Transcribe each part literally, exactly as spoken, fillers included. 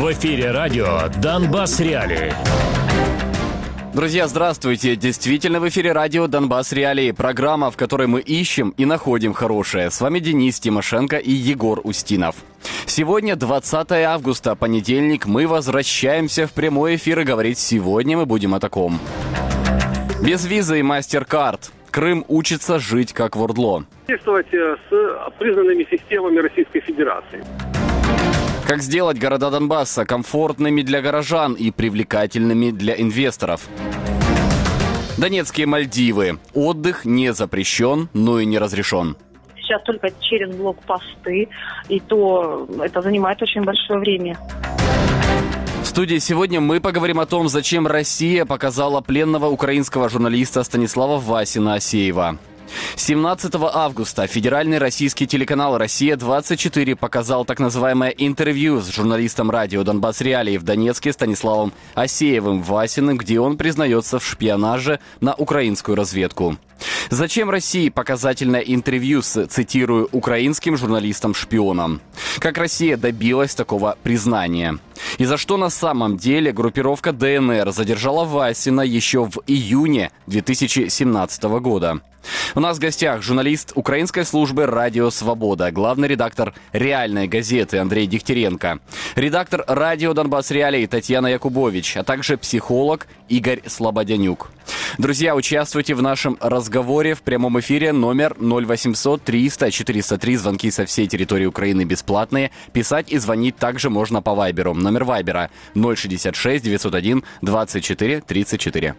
В эфире радио «Донбасс Реалии». Друзья, здравствуйте! Действительно, в эфире радио «Донбасс Реалии», программа, в которой мы ищем и находим хорошее. С вами Денис Тимошенко и Егор Устинов. Сегодня двадцатое августа, понедельник. Мы возвращаемся в прямой эфир и говорить сегодня мы будем о таком. Без визы и MasterCard. Крым учится жить как в ОРДЛО. Действовать с признанными системами Российской Федерации. Как сделать города Донбасса комфортными для горожан и привлекательными для инвесторов? Донецкие Мальдивы. Отдых не запрещен, но и не разрешен. Сейчас только через блокпосты, и то это занимает очень большое время. В студии сегодня мы поговорим о том, зачем Россия показала пленного украинского журналиста Станислава Васина-Асеева. семнадцатого августа федеральный российский телеканал «Россия-двадцать четыре» показал так называемое интервью с журналистом радио «Донбасс Реалии» в Донецке Станиславом Асеевым-Васиным, где он признается в шпионаже на украинскую разведку. Зачем России показательное интервью с, цитирую, украинским журналистом-шпионом? Как Россия добилась такого признания? И за что на самом деле группировка ДНР задержала Васина еще в июне две тысячи семнадцатого года? У нас в гостях журналист украинской службы «Радио Свобода», главный редактор «Реальной газеты» Андрей Дегтяренко, редактор радио «Донбасс Реалии» Татьяна Якубович, а также психолог Игорь Слободянюк. Друзья, участвуйте в нашем разговоре в прямом эфире. Номер ноль восемьсот триста четыреста три. Звонки со всей территории Украины бесплатные. Писать и звонить также можно по Вайберу. Номер Вайбера ноль шестьдесят шесть девятьсот один двадцать четыре тридцать четыре.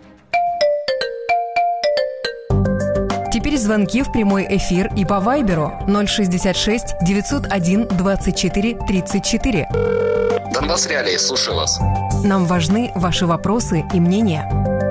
Теперь звонки в прямой эфир и по Вайберу ноль шестьдесят шесть девятьсот один двадцать четыре тридцать четыре. Донбасс Реалии, слушаю вас. Нам важны ваши вопросы и мнения.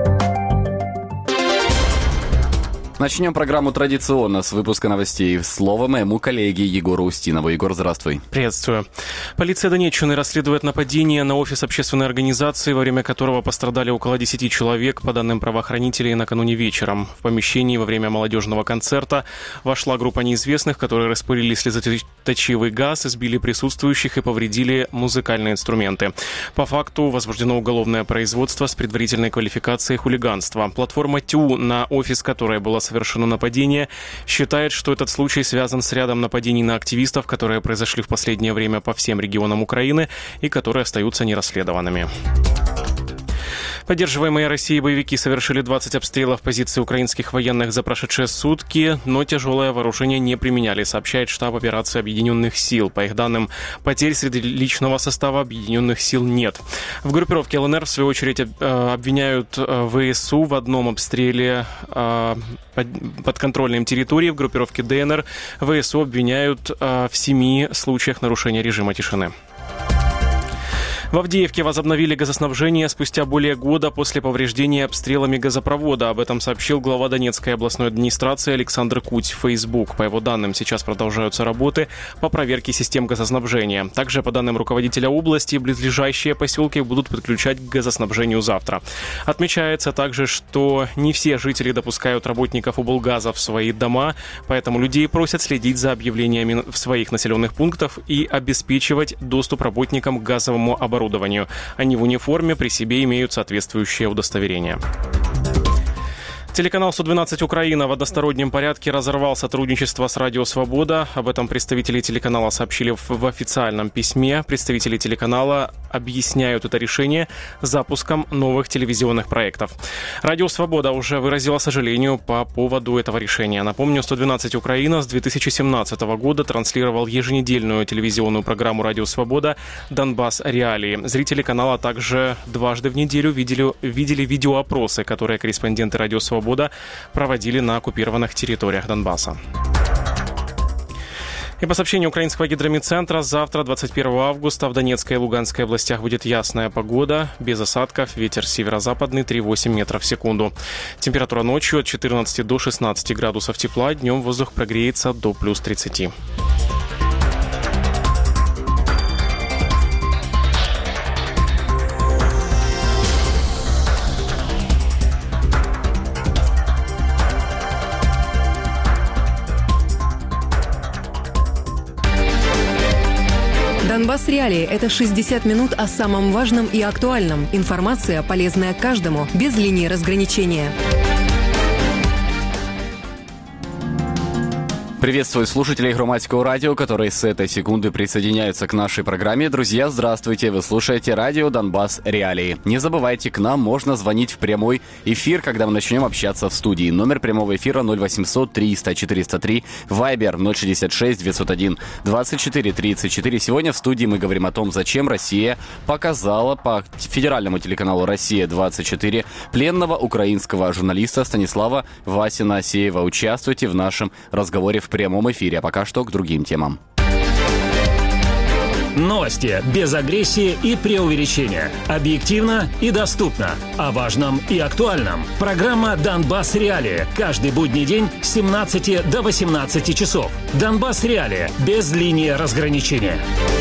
Начнем программу традиционно с выпуска новостей. Слово моему коллеге Егору Устинову. Егор, здравствуй. Приветствую. Полиция Донеччины расследует нападение на офис общественной организации, во время которого пострадали около десяти человек, по данным правоохранителей, накануне вечером. В помещении во время молодежного концерта вошла группа неизвестных, которые распылили слезоточивый газ, избили присутствующих и повредили музыкальные инструменты. По факту возбуждено уголовное производство с предварительной квалификацией хулиганства. Платформа ТЮ, на офис которой было совершено нападение, считает, что этот случай связан с рядом нападений на активистов, которые произошли в последнее время по всем регионам Украины и которые остаются нерасследованными. Поддерживаемые Россией боевики совершили двадцать обстрелов позиций украинских военных за прошедшие сутки, но тяжелое вооружение не применяли, сообщает штаб операции Объединенных сил. По их данным, потерь среди личного состава Объединенных сил нет. В группировке ЛНР, в свою очередь, обвиняют ВСУ в одном обстреле подконтрольной им территории. В группировке ДНР ВСУ обвиняют в семи случаях нарушения режима тишины. В Авдеевке возобновили газоснабжение спустя более года после повреждения обстрелами газопровода. Об этом сообщил глава Донецкой областной администрации Александр Куть в Facebook. По его данным, сейчас продолжаются работы по проверке систем газоснабжения. Также, по данным руководителя области, близлежащие поселки будут подключать к газоснабжению завтра. Отмечается также, что не все жители допускают работников облгаза в свои дома, поэтому людей просят следить за объявлениями в своих населенных пунктах и обеспечивать доступ работникам к газовому оборудованию. оборудованию. Они в униформе, при себе имеют соответствующее удостоверение. Телеканал сто двенадцать Украина в одностороннем порядке разорвал сотрудничество с Радио Свобода. Об этом представители телеканала сообщили в, в официальном письме. Представители телеканала объясняют это решение запуском новых телевизионных проектов. Радио Свобода уже выразила сожаление по поводу этого решения. Напомню, сто двенадцать Украина с две тысячи семнадцатого года транслировал еженедельную телевизионную программу Радио Свобода «Донбасс Реалии». Зрители канала также дважды в неделю видели, видели видеоопросы, которые корреспонденты Радио Свобода проводили на оккупированных территориях Донбасса. И по сообщению украинского гидромедцентра, завтра, двадцать первого августа, в Донецкой и Луганской областях будет ясная погода, без осадков, ветер северо-западный три-восемь метров в секунду. Температура ночью от четырнадцати до шестнадцати градусов тепла, днем воздух прогреется до плюс тридцати. Донбасс Реалии – это шестьдесят минут о самом важном и актуальном. Информация, полезная каждому, без линии разграничения. Приветствую слушателей Громадского радио, которые с этой секунды присоединяются к нашей программе. Друзья, здравствуйте! Вы слушаете радио «Донбасс Реалии». Не забывайте, к нам можно звонить в прямой эфир, когда мы начнем общаться в студии. Номер прямого эфира ноль восемьсот триста четыреста три, Вайбер ноль шестьдесят шесть девятьсот один двадцать четыре тридцать четыре. Сегодня в студии мы говорим о том, зачем Россия показала по федеральному телеканалу «Россия-двадцать четыре» пленного украинского журналиста Станислава Васина-Асеева. Участвуйте в нашем разговоре в прямом эфире. А пока что к другим темам. Новости без агрессии и преувеличения. Объективно и доступно. О важном и актуальном. Программа «Донбасс Реалии». Каждый будний день с семнадцати до восемнадцати часов. «Донбасс Реалии» без линии разграничения.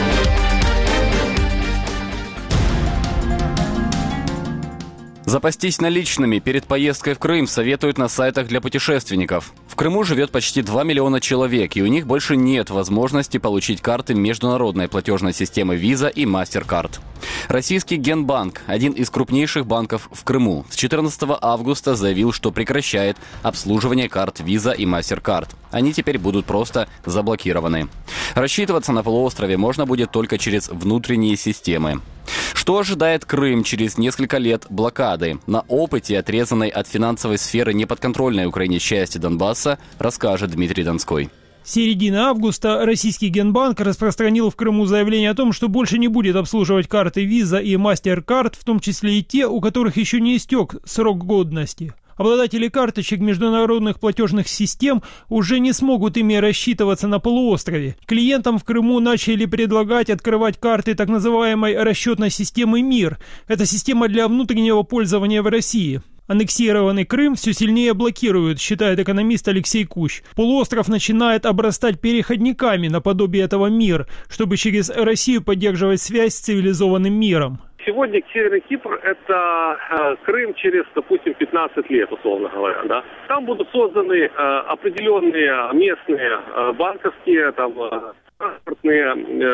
Запастись наличными перед поездкой в Крым советуют на сайтах для путешественников. В Крыму живет почти два миллиона человек, и у них больше нет возможности получить карты международной платежной системы Visa и MasterCard. Российский Генбанк, один из крупнейших банков в Крыму, с четырнадцатого августа заявил, что прекращает обслуживание карт Visa и MasterCard. Они теперь будут просто заблокированы. Рассчитываться на полуострове можно будет только через внутренние системы. Что ожидает Крым через несколько лет блокады? На опыте, отрезанной от финансовой сферы неподконтрольной Украине части Донбасса, расскажет Дмитрий Донской. С середины августа российский Генбанк распространил в Крыму заявление о том, что больше не будет обслуживать карты Visa и MasterCard, в том числе и те, у которых еще не истек срок годности. Обладатели карточек международных платежных систем уже не смогут ими рассчитываться на полуострове. Клиентам в Крыму начали предлагать открывать карты так называемой расчетной системы МИР. Это система для внутреннего пользования в России. Аннексированный Крым все сильнее блокируют, считает экономист Алексей Кущ. Полуостров начинает обрастать переходниками наподобие этого МИР, чтобы через Россию поддерживать связь с цивилизованным миром. Сегодня Северный Кипр – это э, Крым через, допустим, пятнадцать лет, условно говоря. Да? Там будут созданы э, определенные местные э, банковские, там, э, транспортные,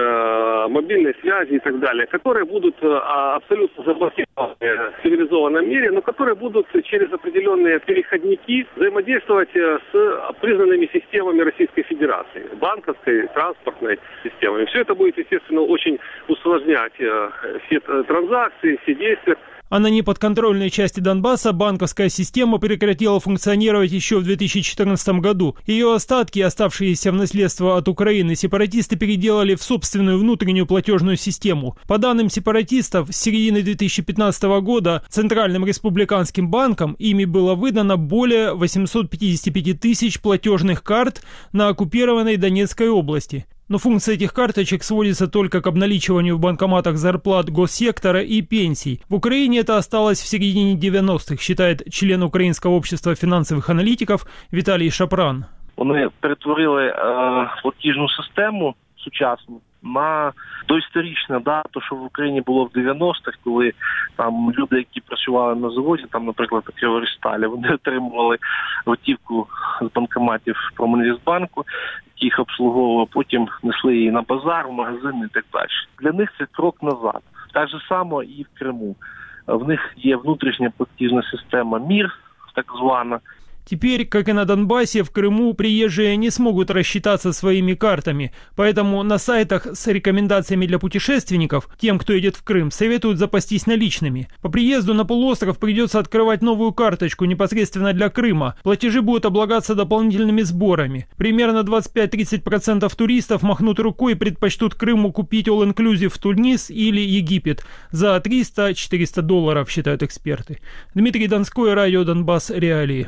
э, мобильные связи и так далее, которые будут э, абсолютно заблокированы в цивилизованном мире, но которые будут через определенные переходники взаимодействовать э, с признанными системами Российской Федерации, банковской, транспортной системой. Все это будет, естественно, очень усложнять э, все транзакции, все действия. А на неподконтрольной части Донбасса банковская система прекратила функционировать еще в две тысячи четырнадцатом году. Ее остатки, оставшиеся в наследство от Украины, сепаратисты переделали в собственную внутреннюю платежную систему. По данным сепаратистов, с середины две тысячи пятнадцатого года Центральным республиканским банком ими было выдано более восемьсот пятьдесят пять тысяч платежных карт на оккупированной Донецкой области. Но функция этих карточек сводится только к обналичиванию в банкоматах зарплат госсектора и пенсий. В Украине это осталось в середине девяностых, считает член Українського общества фінансових аналітиків Віталій Шапран. Вони перетворили е, платіжну систему сучасну на доісторичне, да, то, що в Україні було в дев'яностих, коли там люди, які працювали на заводі, там, наприклад, такі Орісталі, вони отримували готівку з банкоматів Промінвестбанку, які їх обслуговували, потім несли її на базар, в магазин і так далі. Для них це крок назад. Так же само і в Криму. В них є внутрішня платіжна система МІР, так звана. Теперь, как и на Донбассе, в Крыму приезжие не смогут рассчитаться своими картами, поэтому на сайтах с рекомендациями для путешественников, тем, кто едет в Крым, советуют запастись наличными. По приезду на полуостров придется открывать новую карточку непосредственно для Крыма. Платежи будут облагаться дополнительными сборами. Примерно двадцать пять-тридцать процентов туристов махнут рукой и предпочтут Крыму купить all-inclusive в Тунис или Египет за триста-четыреста долларов, считают эксперты. Дмитрий Донской, радио «Донбасс Реалии».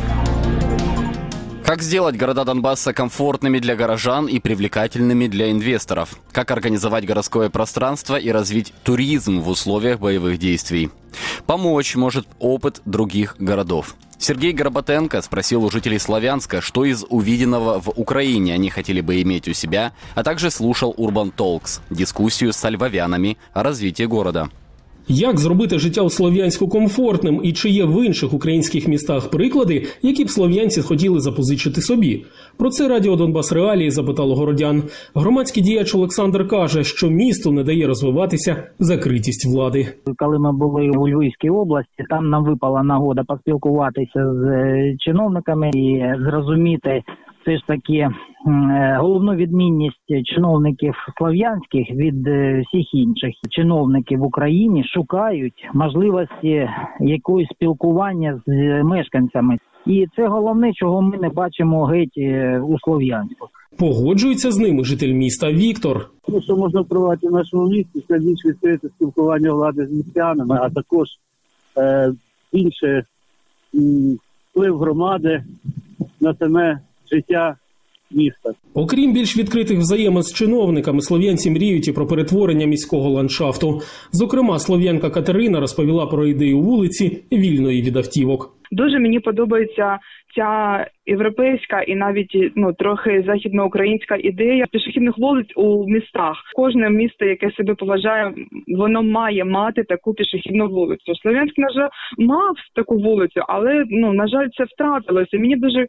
Как сделать города Донбасса комфортными для горожан и привлекательными для инвесторов? Как организовать городское пространство и развить туризм в условиях боевых действий? Помочь может опыт других городов. Сергей Горбатенко спросил у жителей Славянска, что из увиденного в Украине они хотели бы иметь у себя, а также слушал Urban Talks, дискуссию с львовянами о развитии города. Як зробити життя у Слов'янську комфортним і чи є в інших українських містах приклади, які б слов'янці хотіли запозичити собі? Про це Радіо Донбас Реалії запитало городян. Громадський діяч Олександр каже, що місту не дає розвиватися закритість влади. Коли ми були у Львівській області, там нам випала нагода поспілкуватися з чиновниками і зрозуміти все ж таки головну відмінність чиновників слов'янських від всіх інших. Чиновники в Україні шукають можливості якогось спілкування з мешканцями. І це головне, чого ми не бачимо геть у Слов'янську. Погоджується з ними житель міста Віктор. Ну, що можна впливати в нашому місті, це більш відкрите спілкування влади з містянами, а також е, більше м, вплив громади на саме життя міста. Окрім більш відкритих взаємин з чиновниками, слов'янці мріють і про перетворення міського ландшафту. Зокрема, слов'янка Катерина розповіла про ідею вулиці вільної від автівок. Дуже мені подобається ця європейська і навіть ну трохи західноукраїнська ідея пішохідних вулиць у містах. Кожне місто, яке себе поважає, воно має мати таку пішохідну вулицю. Слов'янськ, на жаль, мав таку вулицю, але ну на жаль, це втратилося. Мені дуже е,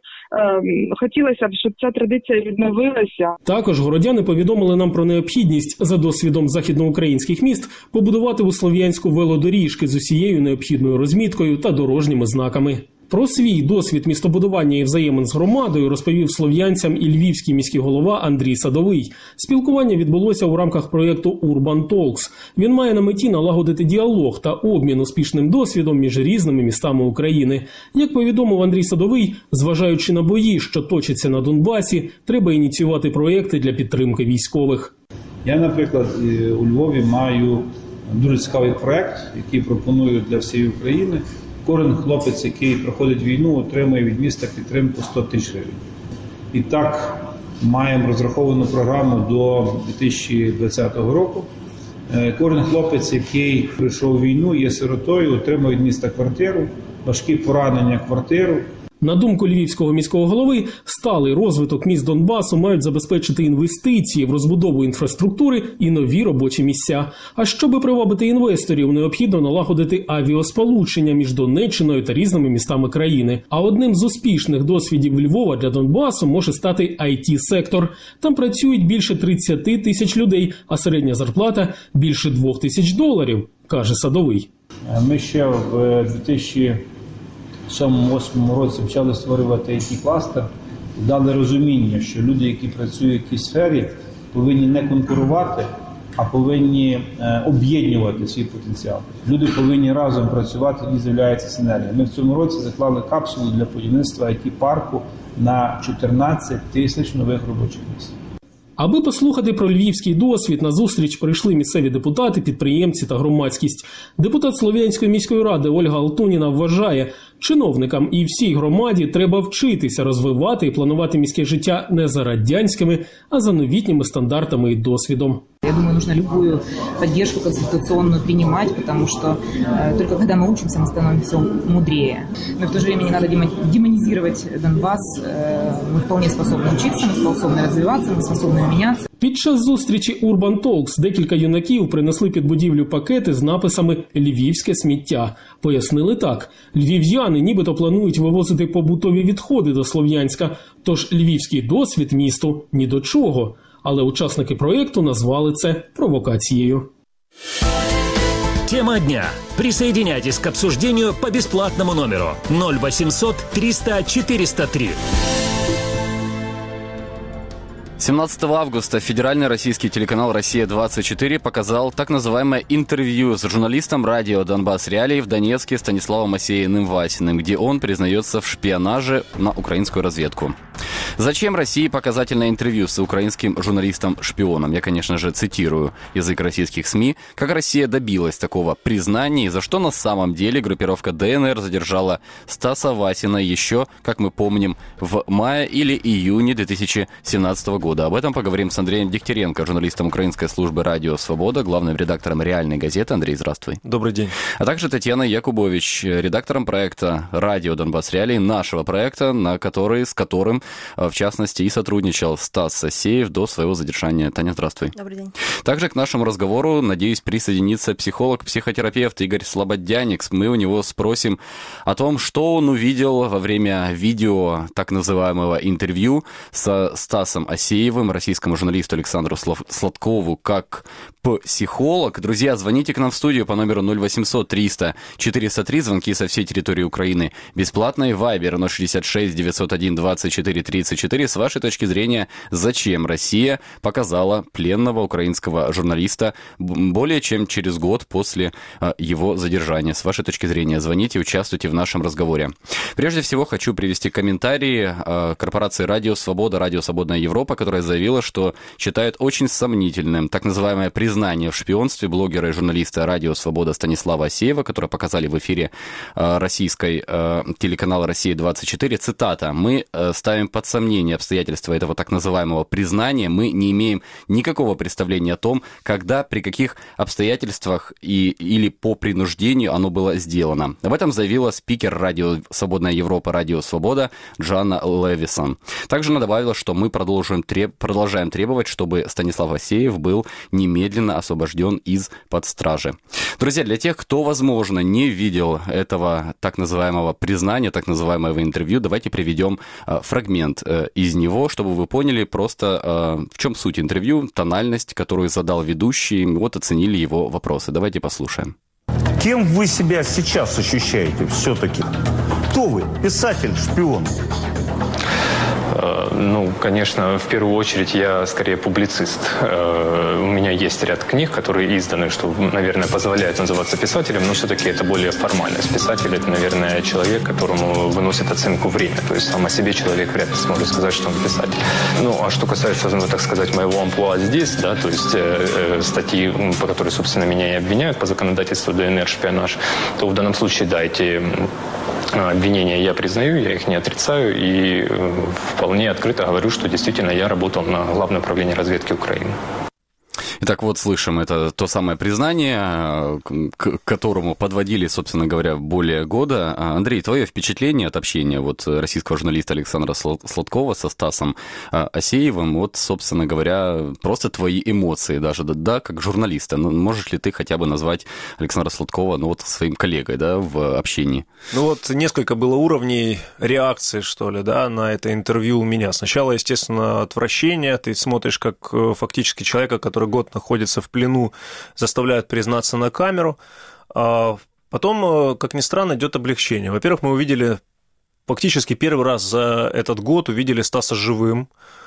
хотілося б, щоб ця традиція відновилася. Також городяни повідомили нам про необхідність за досвідом західноукраїнських міст побудувати у Слов'янську велодоріжки з усією необхідною розміткою та дорожніми знаками. Про свій досвід містобудування і взаємин з громадою розповів слов'янцям і львівський міський голова Андрій Садовий. Спілкування відбулося у рамках проєкту Urban Talks. Він має на меті налагодити діалог та обмін успішним досвідом між різними містами України. Як повідомив Андрій Садовий, зважаючи на бої, що точаться на Донбасі, треба ініціювати проєкти для підтримки військових. Я, наприклад, у Львові маю дуже цікавий проєкт, який пропоную для всієї України. Кожен хлопець, який проходить війну, отримує від міста підтримку сто тисяч гривень. І так маємо розраховану програму до дві тисячі двадцятого року. Кожен хлопець, який прийшов у війну, є сиротою, отримує від міста квартиру, важкі поранення – квартиру. На думку львівського міського голови, сталий розвиток міст Донбасу мають забезпечити інвестиції в розбудову інфраструктури і нові робочі місця. А щоби привабити інвесторів, необхідно налагодити авіасполучення між Донеччиною та різними містами країни. А одним з успішних досвідів Львова для Донбасу може стати ай ті-сектор. Там працюють більше тридцять тисяч людей, а середня зарплата – більше двох тисяч доларів, каже Садовий. Ми ще в дві тисячі сьомому-восьмому році почали створювати ай ті-кластер, дали розуміння, що люди, які працюють в якійсь сфері, повинні не конкурувати, а повинні е, об'єднувати свій потенціал. Люди повинні разом працювати, і з'являється синергія. Ми в цьому році заклали капсулу для будівництва ай ті-парку на чотирнадцять тисяч нових робочих місць. Аби послухати про львівський досвід, на зустріч прийшли місцеві депутати, підприємці та громадськість. Депутат Слов'янської міської ради Ольга Алтуніна вважає, чиновникам і всій громаді треба вчитися розвивати і планувати міське життя не за радянськими, а за новітніми стандартами і досвідом. Я думаю, нужно любую поддержку консультационную принимать, потому что э, только когда мы учимся, мы становимся мудрее. Но в то же время не надо демонизировать Донбасс. Э, мы вполне способны учиться, мы способны развиваться, мы способны меняться. Під час зустрічі Urban Talks декілька юнаків принесли під будівлю пакети з написами «Львівське сміття». Пояснили так. Львів'яни нібито планують вивозити побутові відходи до Слов'янська, тож львівський досвід місту ні до чого. Але учасники проєкту назвали це провокацією. Тема дня. Присоединяйтесь к обсуждению по бесплатному номеру ноль восемьсот триста четыреста три. семнадцатого августа федеральный российский телеканал «Россия двадцать четыре» показал так называемое интервью с журналистом радио «Донбас Реалии» в Донецке Станиславом Асеиным-Васиным, где он признается в шпионаже на украинскую разведку. Зачем России показательное интервью с украинским журналистом-шпионом? Я, конечно же, цитирую язык российских СМИ. Как Россия добилась такого признания и за что на самом деле группировка дэ эн эр задержала Стаса Васина еще, как мы помним, в мае или июне две тысячи семнадцатого года. года. Об этом поговорим с Андреем Дегтяренко, журналистом украинской службы «Радио Свобода», главным редактором «Реальной газеты». Андрей, здравствуй. Добрый день. А также Татьяна Якубович, редактором проекта «Радио Донбасс Реалии», нашего проекта, на который, с которым, в частности, и сотрудничал Стас Асеев до своего задержания. Таня, здравствуй. Добрый день. Также к нашему разговору, надеюсь, присоединится психолог-психотерапевт Игорь Слободяник. Мы у него спросим о том, что он увидел во время видео так называемого интервью со Стасом Асеевым, российскому журналисту Александру Сладкову, как психолог. Друзья, звоните к нам в студию по номеру ноль восемьсот триста четыреста три, звонки со всей территории Украины бесплатные, Вайбер ноль шестьдесят шесть девятьсот один двадцать четыре тридцать четыре. С вашей точки зрения, зачем Россия показала пленного украинского журналиста более чем через год после его задержания? С вашей точки зрения, звоните, участвуйте в нашем разговоре. Прежде всего, хочу привести комментарии корпорации «Радио Свобода», «Радио Свободная Европа», которая заявила, что считает очень сомнительным так называемое признание в шпионстве блогера и журналиста «Радио Свобода» Станислава Асеева, которое показали в эфире российской телеканала «Россия-двадцать четыре». Цитата: «Мы ставим под сомнение обстоятельства этого так называемого признания. Мы не имеем никакого представления о том, когда, при каких обстоятельствах и, или по принуждению оно было сделано». Об этом заявила спикер «Радио Свободная Европа», «Радио Свобода» Джанна Левисон. Также она добавила, что мы продолжим треб... продолжаем требовать, чтобы Станислав Асеев был немедленно освобожден из-под стражи. Друзья, для тех, кто, возможно, не видел этого так называемого признания, так называемого интервью, давайте приведем э, фрагмент э, из него, чтобы вы поняли просто, э, в чем суть интервью, тональность, которую задал ведущий, вот оценили его вопросы. Давайте послушаем. Кем вы себя сейчас ощущаете все-таки? Кто вы? Писатель, шпион? Ну, конечно, в первую очередь я скорее публицист. У меня есть ряд книг, которые изданы, что, наверное, позволяет называться писателем, но все-таки это более формальность. Писатель – это, наверное, человек, которому выносит оценку время. То есть сам о себе человек вряд ли сможет сказать, что он писатель. Ну, а что касается, ну, так сказать, моего амплуа здесь, да, то есть э, статьи, по которой, собственно, меня и обвиняют по законодательству ДНР, шпионаж, то в данном случае, да, эти обвинения я признаю, я их не отрицаю и вполне открыто говорю, что действительно я работал на Главное управление разведки Украины. Итак, вот слышим, это то самое признание, к которому подводили, собственно говоря, более года. Андрей, твое впечатление от общения вот российского журналиста Александра Сладкова со Стасом Асеевым, вот, собственно говоря, просто твои эмоции даже, да, как журналиста. Ну, можешь ли ты хотя бы назвать Александра Сладкова, ну, вот своим коллегой, да, в общении? Ну, вот несколько было уровней реакции, что ли, да, на это интервью у меня. Сначала, естественно, отвращение, ты смотришь как фактически человека, который год находится в плену, заставляют признаться на камеру. А потом, как ни странно, идет облегчение. Во-первых, мы увидели фактически первый раз за этот год увидели Стаса живым.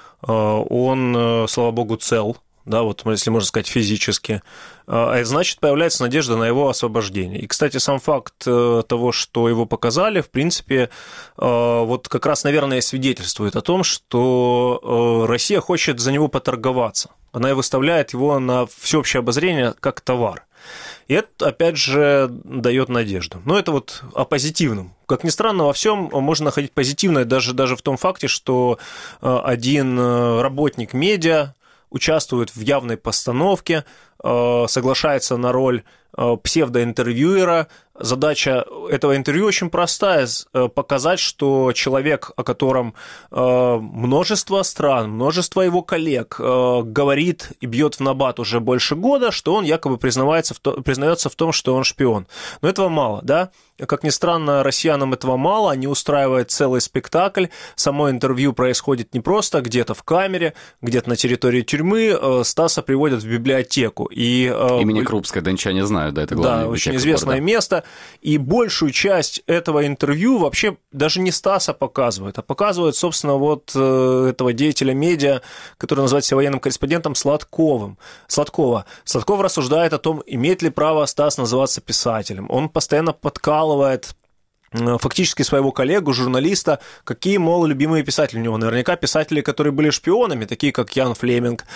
Он, слава богу, цел. Да, вот если можно сказать, физически, это значит, появляется надежда на его освобождение. И, кстати, сам факт того, что его показали, в принципе, вот как раз, наверное, свидетельствует о том, что Россия хочет за него поторговаться. Она и выставляет его на всеобщее обозрение как товар. И это, опять же, дает надежду. Но это вот о позитивном. Как ни странно, во всем можно находить позитивное, даже, даже в том факте, что один работник медиа участвует в явной постановке, соглашается на роль псевдоинтервьюера. Задача этого интервью очень простая – показать, что человек, о котором множество стран, множество его коллег говорит и бьет в набат уже больше года, что он якобы признавается в то, признается в том, что он шпион. Но этого мало, да? Как ни странно, россиянам этого мало, они устраивают целый спектакль. Само интервью происходит не просто где-то в камере, где-то на территории тюрьмы. Стаса приводят в библиотеку. И, Имени Крупской дончане знают, да, это главное. Да, очень известное города. Место. И большую часть этого интервью вообще даже не Стаса показывают, а показывают, собственно, вот этого деятеля медиа, который называет себя военным корреспондентом, Сладковым. Сладкова. Сладков рассуждает о том, имеет ли право Стас называться писателем. Он постоянно подкалывает фактически своего коллегу, журналиста, какие, мол, любимые писатели у него. Наверняка писатели, которые были шпионами, такие как Ян Флеминг.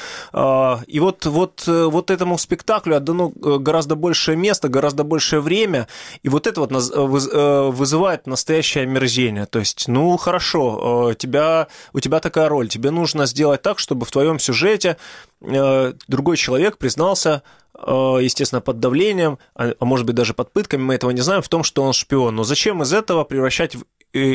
И вот, вот, вот этому спектаклю отдано гораздо большее место, гораздо большее время, и вот это вот вызывает настоящее омерзение. То есть, ну, хорошо, тебя, у тебя такая роль, тебе нужно сделать так, чтобы в твоем сюжете другой человек признался, естественно, под давлением, а может быть даже под пытками, мы этого не знаем, в том, что он шпион. Но зачем из этого превращать в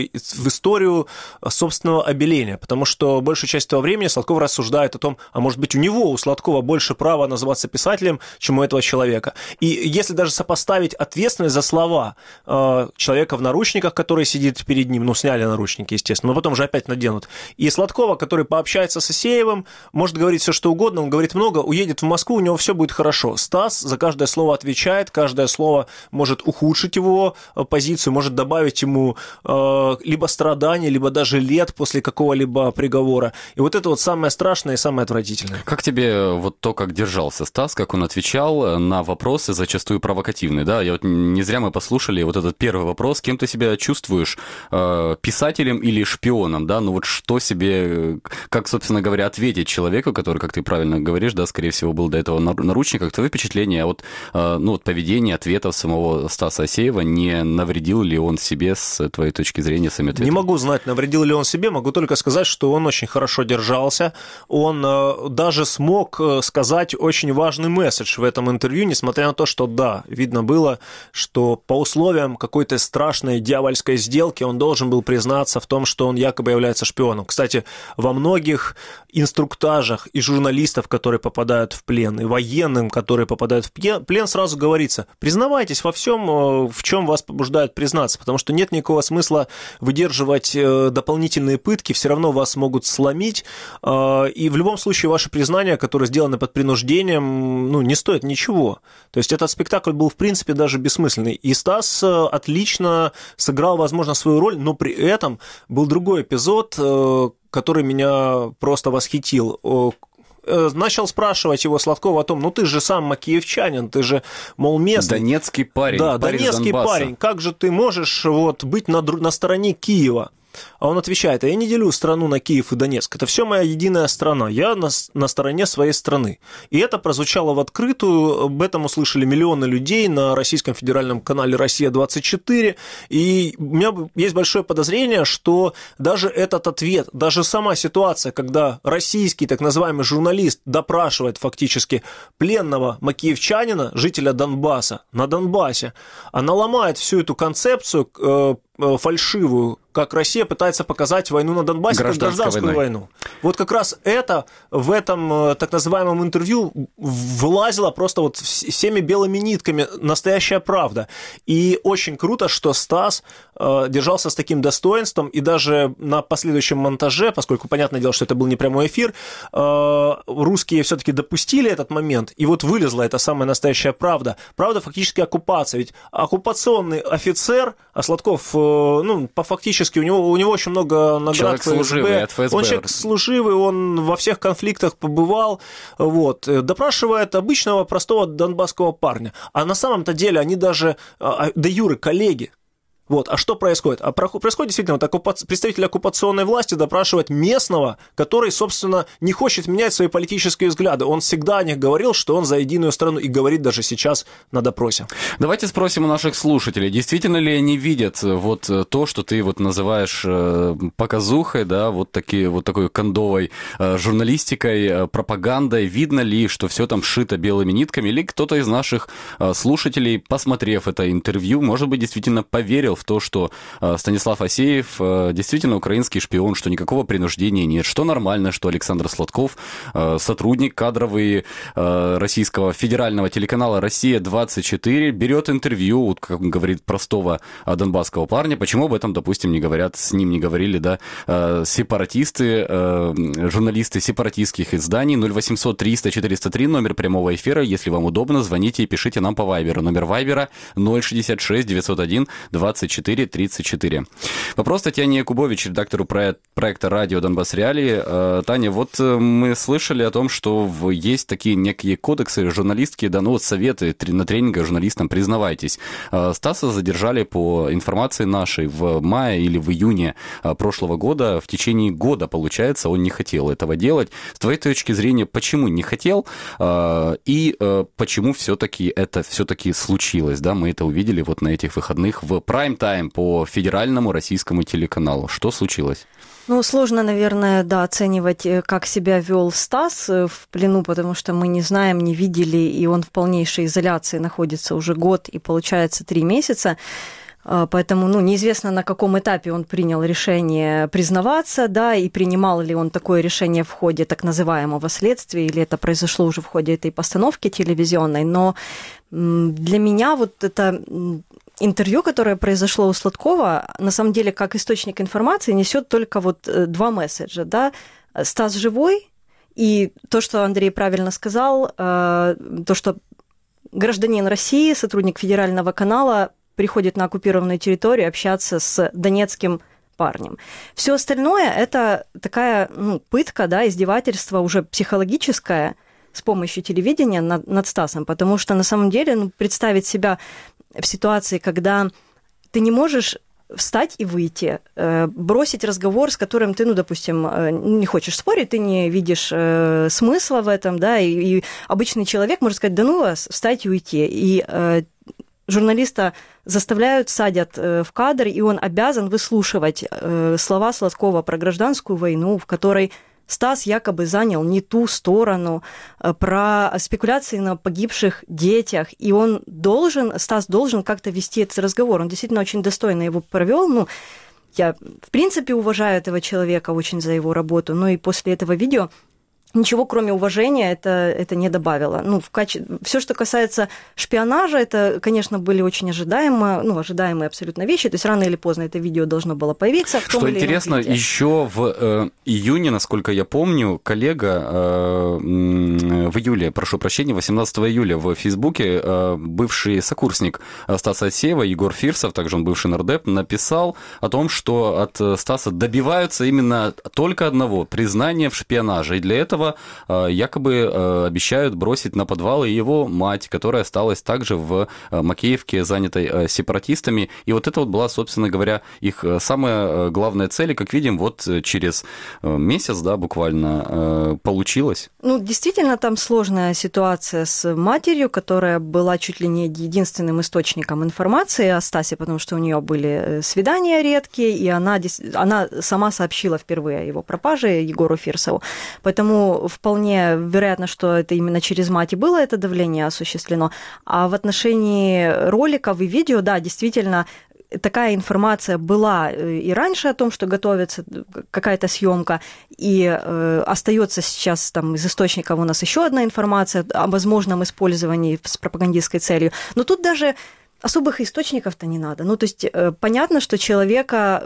в историю собственного обеления, потому что большую часть этого времени Сладков рассуждает о том, а может быть у него, у Сладкова больше права называться писателем, чем у этого человека. И если даже сопоставить ответственность за слова человека в наручниках, который сидит перед ним, ну, сняли наручники, естественно, но потом же опять наденут, и Сладкова, который пообщается с Асеевым, может говорить все что угодно, он говорит много, уедет в Москву, у него все будет хорошо. Стас за каждое слово отвечает, каждое слово может ухудшить его позицию, может добавить ему либо страданий, либо даже лет после какого-либо приговора. И вот это вот самое страшное и самое отвратительное. Как тебе вот то, как держался Стас, как он отвечал на вопросы, зачастую провокативные, да? Я вот не зря мы послушали вот этот первый вопрос, кем ты себя чувствуешь, писателем или шпионом, да? Ну вот что себе, как, собственно говоря, ответить человеку, который, как ты правильно говоришь, да, скорее всего, был до этого на наручниках, твои впечатления от, ну, вот поведения, ответов самого Стаса Асеева, не навредил ли он себе с твоей точки зрения сами ответы? Не могу знать, навредил ли он себе, могу только сказать, что он очень хорошо держался, он э, даже смог сказать очень важный месседж в этом интервью, несмотря на то, что, да, видно было, что по условиям какой-то страшной дьявольской сделки он должен был признаться в том, что он якобы является шпионом. Кстати, во многих инструктажах и журналистов, которые попадают в плен, и военным, которые попадают в плен, сразу говорится, признавайтесь во всем, в чем вас побуждают признаться, потому что нет никакого смысла выдерживать дополнительные пытки, все равно вас могут сломить, и в любом случае ваши признания, которые сделаны под принуждением, ну, не стоят ничего. То есть этот спектакль был, в принципе, даже бессмысленный. И Стас отлично сыграл, возможно, свою роль, но при этом был другой эпизод, который меня просто восхитил. Начал спрашивать его Сладкова о том, ну ты же сам макиевчанин, ты же, мол, местный. Донецкий парень. Да, парень донецкий парень. Как же ты можешь вот, быть на, на стороне Киева? А он отвечает, а я не делю страну на Киев и Донецк, это все моя единая страна, я на, на стороне своей страны. И это прозвучало в открытую, об этом услышали миллионы людей на российском федеральном канале «Россия двадцать четыре», и у меня есть большое подозрение, что даже этот ответ, даже сама ситуация, когда российский так называемый журналист допрашивает фактически пленного макиевчанина, жителя Донбасса, на Донбассе, она ломает всю эту концепцию э, фальшивую, как Россия пытается показать войну на Донбассе как гражданскую войну. Вот как раз это в этом так называемом интервью вылазило просто вот всеми белыми нитками, настоящая правда. И очень круто, что Стас э, держался с таким достоинством, и даже на последующем монтаже, поскольку, понятное дело, что это был не прямой эфир, э, русские все-таки допустили этот момент, и вот вылезла эта самая настоящая правда. Правда фактически оккупация. Ведь оккупационный офицер, а Сладков, э, ну, по фактически у него, у него очень много наград человек ФСБ. Служивый от ФСБ. Он человек служивый, он во всех конфликтах побывал. Вот. Допрашивает обычного простого донбасского парня. А на самом-то деле они даже де юре коллеги. Вот. А что происходит? А происходит действительно, вот оккупаци... представитель оккупационной власти допрашивает местного, который, собственно, не хочет менять свои политические взгляды. Он всегда о них говорил, что он за единую страну, и говорит даже сейчас на допросе. Давайте спросим у наших слушателей, действительно ли они видят вот то, что ты вот называешь показухой, да, вот, такие, вот такой кондовой журналистикой, пропагандой. Видно ли, что все там шито белыми нитками, или кто-то из наших слушателей, посмотрев это интервью, может быть, действительно поверил в то, что Станислав Асеев действительно украинский шпион, что никакого принуждения нет, что нормально, что Александр Сладков, сотрудник кадровый российского федерального телеканала «Россия двадцать четыре», берет интервью, вот, как он говорит, простого донбасского парня. Почему об этом, допустим, не говорят, с ним не говорили, да, сепаратисты, журналисты сепаратистских изданий? ноль восемьсот триста четыреста три, номер прямого эфира. Если вам удобно, звоните и пишите нам по Вайберу. Номер Вайбера ноль шестьдесят шесть девятьсот один двадцать тридцать четыре тридцать четыре. Вопрос Татьяне Якубович, редактору проекта «Радио Донбасс Реалии». Таня, вот мы слышали о том, что есть такие некие кодексы журналистские, да, ну вот советы на тренингах журналистам, признавайтесь. Стаса задержали по информации нашей в мае или в июне прошлого года. В течение года, получается, он не хотел этого делать. С твоей точки зрения, почему не хотел и почему все-таки это все-таки случилось? Да? Мы это увидели вот на этих выходных в прайм-тайм по федеральному российскому телеканалу. Что случилось? Ну, сложно, наверное, да, оценивать, как себя вел Стас в плену, потому что мы не знаем, не видели, и он в полнейшей изоляции находится уже год и, получается, три месяца. Поэтому, ну, неизвестно, на каком этапе он принял решение признаваться, да, и принимал ли он такое решение в ходе так называемого следствия, или это произошло уже в ходе этой постановки телевизионной. Но для меня вот это интервью, которое произошло у Сладкова, на самом деле, как источник информации, несет только вот два месседжа, да. Стас живой, и то, что Андрей правильно сказал, то, что гражданин России, сотрудник федерального канала, приходит на оккупированную территорию общаться с донецким парнем. Все остальное – это такая, ну, пытка, да, издевательство уже психологическое с помощью телевидения над, над Стасом, потому что на самом деле, ну, представить себя в ситуации, когда ты не можешь встать и выйти, бросить разговор, с которым ты, ну, допустим, не хочешь спорить, ты не видишь смысла в этом, да, и, и обычный человек может сказать: да ну вас, встать и уйти. И журналиста заставляют, садят в кадр, и он обязан выслушивать слова Сладкова про гражданскую войну, в которой Стас якобы занял не ту сторону, про спекуляции на погибших детях, и он должен, Стас должен как-то вести этот разговор. Он действительно очень достойно его провел. Ну, я, в принципе, уважаю этого человека очень за его работу, но и после этого видео ничего, кроме уважения, это, это не добавило. Ну, в каче... Все, что касается шпионажа, это, конечно, были очень ожидаемые, ну, ожидаемые абсолютно вещи. То есть рано или поздно это видео должно было появиться. В том что или интересно, еще в э, июне, насколько я помню, коллега э, в июле, прошу прощения, восемнадцатого июля в Фейсбуке э, бывший сокурсник Стаса Асеева, Егор Фирсов, также он бывший нардеп, написал о том, что от Стаса добиваются именно только одного – признания в шпионаже. И для этого якобы обещают бросить на подвал и его мать, которая осталась также в Макеевке, занятой сепаратистами. И вот это вот была, собственно говоря, их самая главная цель. И, как видим, вот через месяц, да, буквально получилось. Ну, действительно, там сложная ситуация с матерью, которая была чуть ли не единственным источником информации о Стасе, потому что у нее были свидания редкие, и она, она сама сообщила впервые о его пропаже Егору Фирсову. Поэтому вполне вероятно, что это именно через мать и было это давление осуществлено. А в отношении роликов и видео, да, действительно, такая информация была и раньше о том, что готовится какая-то съемка, и э, остается сейчас там из источников у нас еще одна информация о возможном использовании с пропагандистской целью. Но тут даже особых источников-то не надо. Ну, то есть понятно, что человека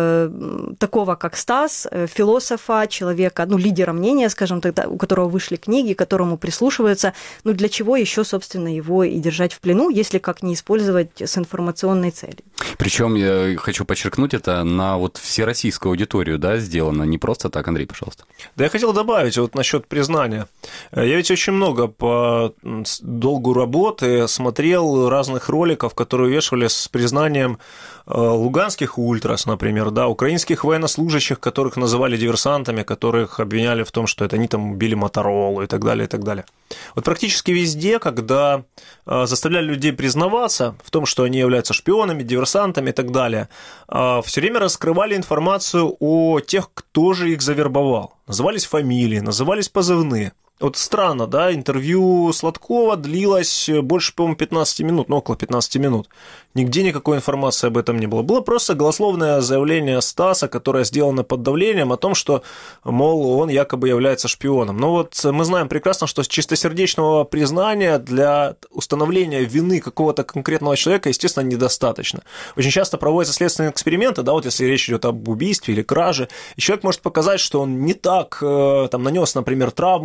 э, такого, как Стас, э, философа, человека, ну, лидера мнения, скажем так, у которого вышли книги, которому прислушиваются, ну, для чего еще, собственно, его и держать в плену, если как не использовать с информационной целью? Причем я хочу подчеркнуть, это на вот всероссийскую аудиторию, да, сделано, не просто так. Андрей, пожалуйста. Да, я хотел добавить вот насчет признания. Я ведь очень много по долгу работы смотрел разных роликов, которые увешивали с признанием луганских ультрас, например, да, украинских военнослужащих, которых называли диверсантами, которых обвиняли в том, что это они там убили Моторолу и так далее, и так далее. Вот практически везде, когда заставляли людей признаваться в том, что они являются шпионами, диверсантами и так далее, все время раскрывали информацию о тех, кто же их завербовал. Назывались фамилии, назывались позывные. Вот странно, да, интервью Сладкова длилось больше, по-моему, пятнадцать минут, ну, около пятнадцать минут. Нигде никакой информации об этом не было. Было просто голословное заявление Стаса, которое сделано под давлением о том, что, мол, он якобы является шпионом. Но вот мы знаем прекрасно, что чистосердечного признания для установления вины какого-то конкретного человека, естественно, недостаточно. Очень часто проводятся следственные эксперименты, да, вот если речь идет об убийстве или краже, и человек может показать, что он не так там нанес, например, травму другому человеку,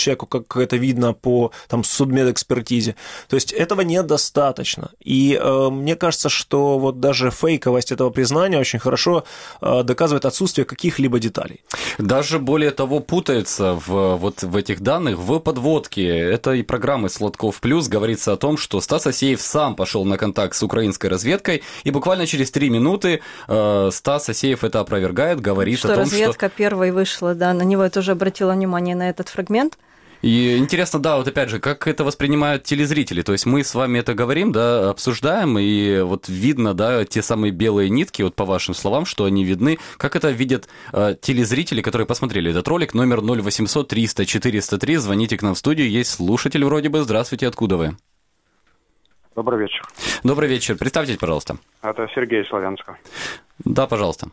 человеку, как это видно по там, судмедэкспертизе. То есть этого недостаточно. И э, мне кажется, что вот даже фейковость этого признания очень хорошо э, доказывает отсутствие каких-либо деталей. Даже более того, путается в, вот в этих данных в подводке этой программы «Сладков плюс» говорится о том, что Стас Асеев сам пошел на контакт с украинской разведкой, и буквально через три минуты э, Стас Асеев это опровергает, говорит что о том, разведка что... первой вышла, да, на него я тоже обратила внимание на этот фрагмент. И интересно, да, вот опять же, как это воспринимают телезрители. То есть мы с вами это говорим, да, обсуждаем, и вот видно, да, те самые белые нитки, вот по вашим словам, что они видны. Как это видят э, телезрители, которые посмотрели этот ролик? Номер ноль восемьсот триста четыреста три, звоните к нам в студию. Есть слушатель вроде бы. Здравствуйте, откуда вы? Добрый вечер. Добрый вечер. Представьтесь, пожалуйста. Это Сергей из Славянска. Да, пожалуйста.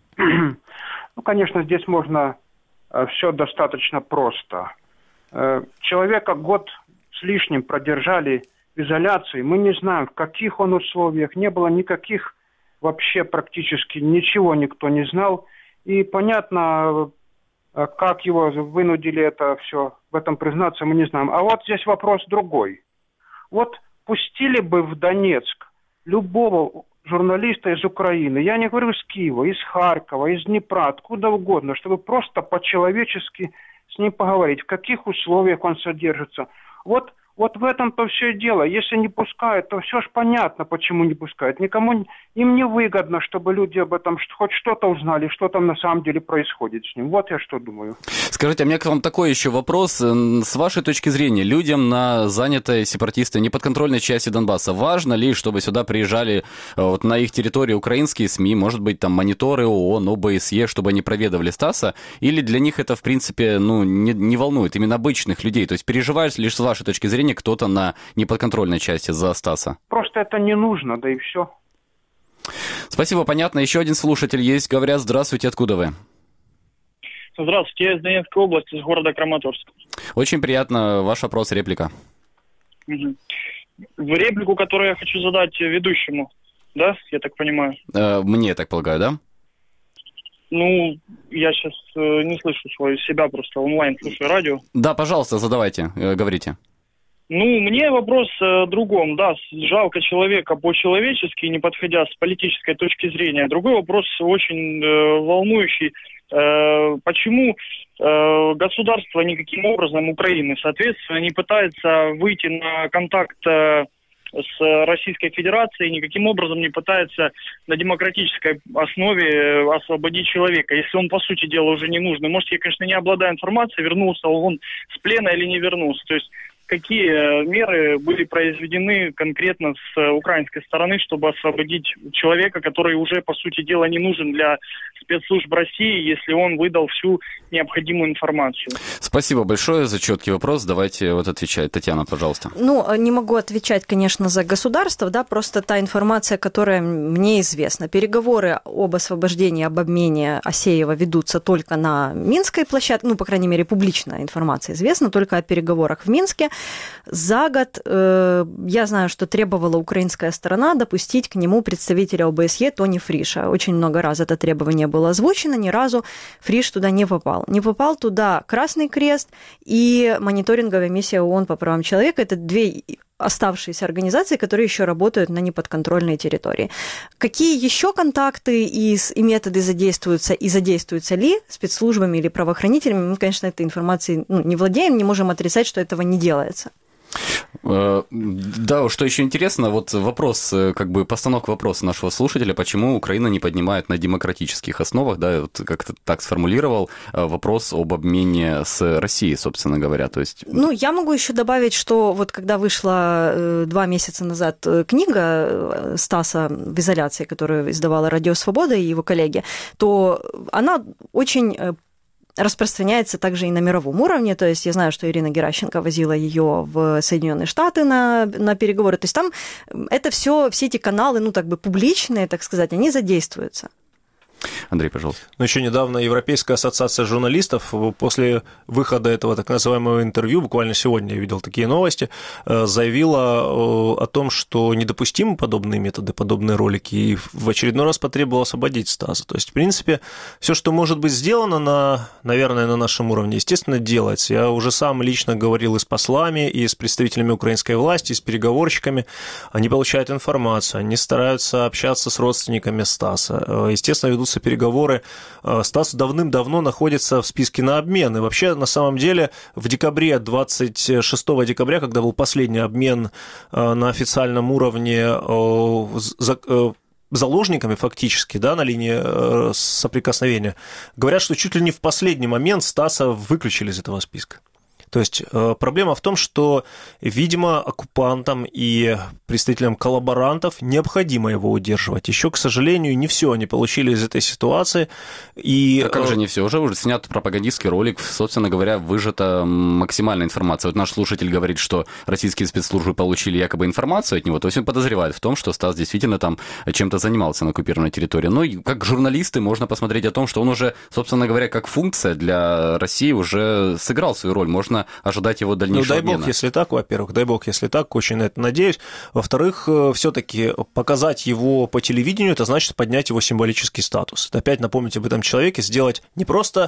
Ну, конечно, здесь можно все достаточно просто. Человека год с лишним продержали в изоляции. Мы не знаем, в каких он условиях. Не было никаких, вообще практически ничего никто не знал. И понятно, как его вынудили это все, в этом признаться, мы не знаем. А вот здесь вопрос другой. Вот пустили бы в Донецк любого журналиста из Украины, я не говорю из Киева, из Харькова, из Днепра, откуда угодно, чтобы просто по-человечески с ним поговорить, в каких условиях он содержится. Вот, вот в этом-то все и дело. Если не пускают, то все ж понятно, почему не пускают. Никому им не выгодно, чтобы люди об этом хоть что-то узнали, что там на самом деле происходит с ним. Вот я что думаю. Скажите, а у меня к вам такой еще вопрос. С вашей точки зрения, людям на занятой сепаратистой неподконтрольной части Донбасса важно ли, чтобы сюда приезжали вот, на их территории украинские СМИ, может быть, там мониторы ООН, ОБСЕ, чтобы они проведывали Стаса? Или для них это, в принципе, ну, не, не волнует именно обычных людей? То есть переживает лишь с вашей точки зрения кто-то на неподконтрольной части за Стаса? Просто это не нужно, да и все. Спасибо, понятно. Еще один слушатель есть. Говорят, здравствуйте, откуда вы? Здравствуйте, я из Донецкой области, из города Краматорск. Очень приятно. Ваш вопрос, реплика. Угу. В реплику, которую я хочу задать ведущему, да, я так понимаю? Э, мне, я так полагаю, да? Ну, я сейчас э, не слышу свою себя, просто онлайн слушаю радио. Да, пожалуйста, задавайте, э, говорите. Ну, мне вопрос о другом, да, жалко человека по-человечески, не подходя с политической точки зрения. Другой вопрос очень э, волнующий. Э, почему э, государство никаким образом Украины, соответственно, не пытается выйти на контакт э, с Российской Федерацией, никаким образом не пытается на демократической основе освободить человека, если он, по сути дела, уже не нужен. Может, я, конечно, не обладаю информацией, вернулся он с плена или не вернулся. То есть какие меры были произведены конкретно с украинской стороны, чтобы освободить человека, который уже, по сути дела, не нужен для спецслужб России, если он выдал всю необходимую информацию. Спасибо большое за четкий вопрос. Давайте вот отвечать. Татьяна, пожалуйста. Ну, не могу отвечать, конечно, за государство, да, просто та информация, которая мне известна. Переговоры об освобождении, об обмене Асеева ведутся только на Минской площадке, ну, по крайней мере, публичная информация известна, только о переговорах в Минске. За год э, я знаю, что требовала украинская сторона допустить к нему представителя ОБСЕ Тони Фриша. Очень много раз это требование было озвучено, ни разу Фриш туда не попал. Не попал туда Красный Крест и мониторинговая миссия ООН по правам человека. Это две оставшиеся организации, которые еще работают на неподконтрольной территории. Какие еще контакты и, и методы задействуются, и задействуются ли спецслужбами или правоохранителями, мы, конечно, этой информацией ну, не владеем, не можем отрицать, что этого не делается. Да, что еще интересно, вот вопрос, как бы постановка вопроса нашего слушателя, почему Украина не поднимает на демократических основах, да, вот как-то так сформулировал вопрос об обмене с Россией, собственно говоря, то есть... Ну, я могу еще добавить, что вот когда вышла два месяца назад книга Стаса в изоляции, которую издавала Радио Свобода и его коллеги, то она очень... распространяется также и на мировом уровне, то есть я знаю, что Ирина Геращенко возила ее в Соединенные Штаты на, на переговоры, то есть там это все, все эти каналы, ну так бы публичные, так сказать, они задействуются. Андрей, пожалуйста. Ну, еще недавно Европейская ассоциация журналистов после выхода этого так называемого интервью, буквально сегодня я видел такие новости, заявила о том, что недопустимы подобные методы, подобные ролики, и в очередной раз потребовала освободить Стаса. То есть, в принципе, все, что может быть сделано, на, наверное, на нашем уровне, естественно, делается. Я уже сам лично говорил и с послами, и с представителями украинской власти, и с переговорщиками. Они получают информацию, они стараются общаться с родственниками Стаса. Естественно, ведутся переговоры. Стас давным-давно находится в списке на обмен. И вообще, на самом деле, в декабре, двадцать шестого декабря, когда был последний обмен на официальном уровне заложниками фактически, да, на линии соприкосновения, говорят, что чуть ли не в последний момент Стаса выключили из этого списка. То есть проблема в том, что, видимо, оккупантам и представителям коллаборантов необходимо его удерживать. Еще, к сожалению, не все они получили из этой ситуации. И... А как же не все? Уже, уже снят пропагандистский ролик, собственно говоря, выжата максимальная информация. Вот наш слушатель говорит, что российские спецслужбы получили якобы информацию от него, то есть он подозревает в том, что Стас действительно там чем-то занимался на оккупированной территории. Но и как журналисты можно посмотреть о том, что он уже, собственно говоря, как функция для России уже сыграл свою роль. Можно ожидать его дальнейшего Ну, дай обмена. бог, если так, во-первых, дай бог, если так, очень на это надеюсь. Во-вторых, все-таки показать его по телевидению, это значит поднять его символический статус. Это опять напомнить об этом человеке, сделать не просто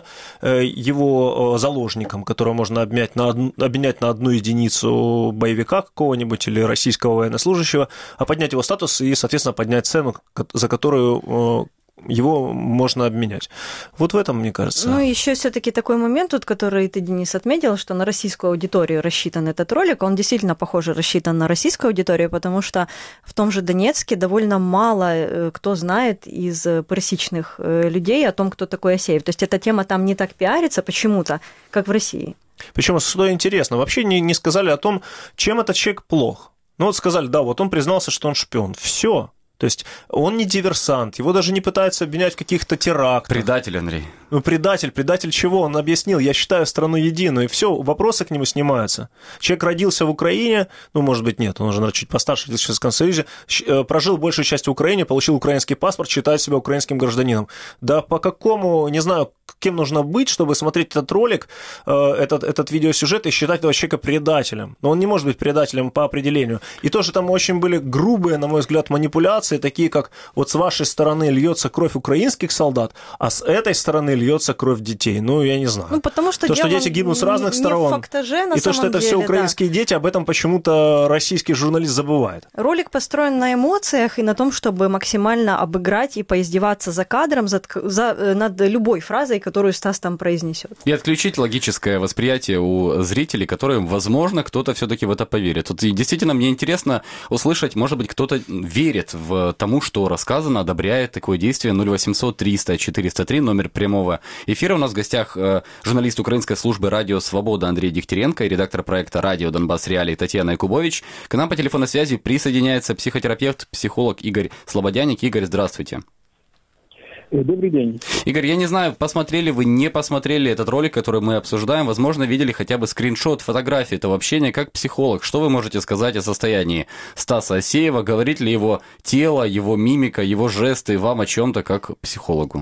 его заложником, которого можно обменять на одну, обменять на одну единицу боевика какого-нибудь или российского военнослужащего, а поднять его статус и, соответственно, поднять цену, за которую его можно обменять. Вот в этом, мне кажется. Ну, еще все-таки такой момент, тут, который ты, Денис, отметил, что на российскую аудиторию рассчитан этот ролик. Он действительно, похоже, рассчитан на российскую аудиторию, потому что в том же Донецке довольно мало кто знает из пересечных людей о том, кто такой Асеев. То есть эта тема там не так пиарится почему-то, как в России. Причем, что интересно, вообще не, не сказали о том, чем этот человек плох. Ну, вот сказали, да, вот он признался, что он шпион. Все. То есть он не диверсант, его даже не пытаются обвинять в каких-то терактах. Предатель, Андрей. Ну, предатель, предатель чего? Он объяснил, я считаю страну единую, и все, вопросы к нему снимаются. Человек родился в Украине, ну, может быть, нет, он уже, наверное, чуть постарше, в Советском Союзе, прожил большую часть в Украине, получил украинский паспорт, считает себя украинским гражданином. Да по какому, не знаю, кем нужно быть, чтобы смотреть этот ролик, этот, этот видеосюжет и считать этого человека предателем. Но он не может быть предателем по определению. И тоже там очень были грубые, на мой взгляд, манипуляции, такие как вот с вашей стороны льется кровь украинских солдат, а с этой стороны льется кровь детей. Ну, я не знаю. Ну, потому что то, что дети гибнут с разных не, сторон, не фактаже, на и то, что это деле, все украинские да. дети, об этом почему-то российский журналист забывает. Ролик построен на эмоциях и на том, чтобы максимально обыграть и поиздеваться за кадром, за, за, над любой фразой, которую Стас там произнесет. И отключить логическое восприятие у зрителей, которым, возможно, кто-то все-таки в это поверит. Вот и действительно мне интересно услышать, может быть, кто-то верит в тому, что рассказано, одобряет такое действие. Ноль восемьсот триста четыреста три, номер прямого эфира. У нас в гостях журналист украинской службы «Радио Свобода» Андрей Дегтяренко и редактор проекта «Радио Донбасс Реалии» Татьяна Якубович. К нам по телефонной связи присоединяется психотерапевт, психолог Игорь Слободяник. Игорь, здравствуйте. Добрый день. Игорь, я не знаю, посмотрели вы, не посмотрели этот ролик, который мы обсуждаем, возможно, видели хотя бы скриншот фотографии этого общения как психолог. Что вы можете сказать о состоянии Стаса Асеева? Говорит ли его тело, его мимика, его жесты вам о чем-то как психологу?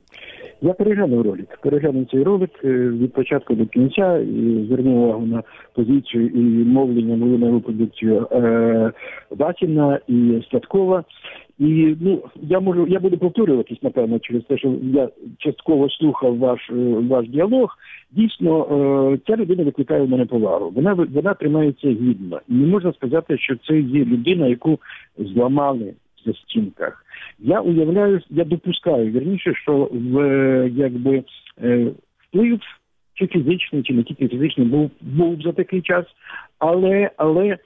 Я переглянув ролик. Переглянув цей ролик від початку до кінця і звернув увагу на позицію і мовлення новинного продукцію е, Васіна і Статкова. І ну, я можу, я буду повторюватись, напевно, через те, що я частково слухав ваш, ваш діалог. Дійсно, е, ця людина викликає в мене повагу. Вона, вона тримається гідно. І не можна сказати, що це є людина, яку зламали в застінках. Я уявляю, я допускаю, вірніше, що в, якби, е, вплив чи фізичний, чи не тільки фізичний, був, був за такий час, але, але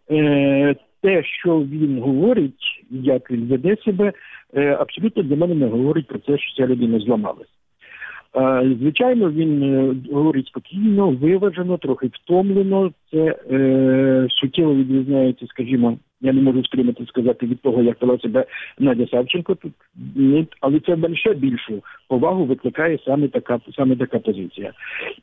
е, те, що він говорить, як він веде себе, е, абсолютно для мене не говорить про те, що ця людина зламалась. Е, звичайно, він е, говорить спокійно, виважено, трохи втомлено, це е, суттєво відрізняється, скажімо, я не можу стримати сказати від того, як вела себе Надя Савченко, тут, але це ще більшу повагу викликає саме така, саме така позиція.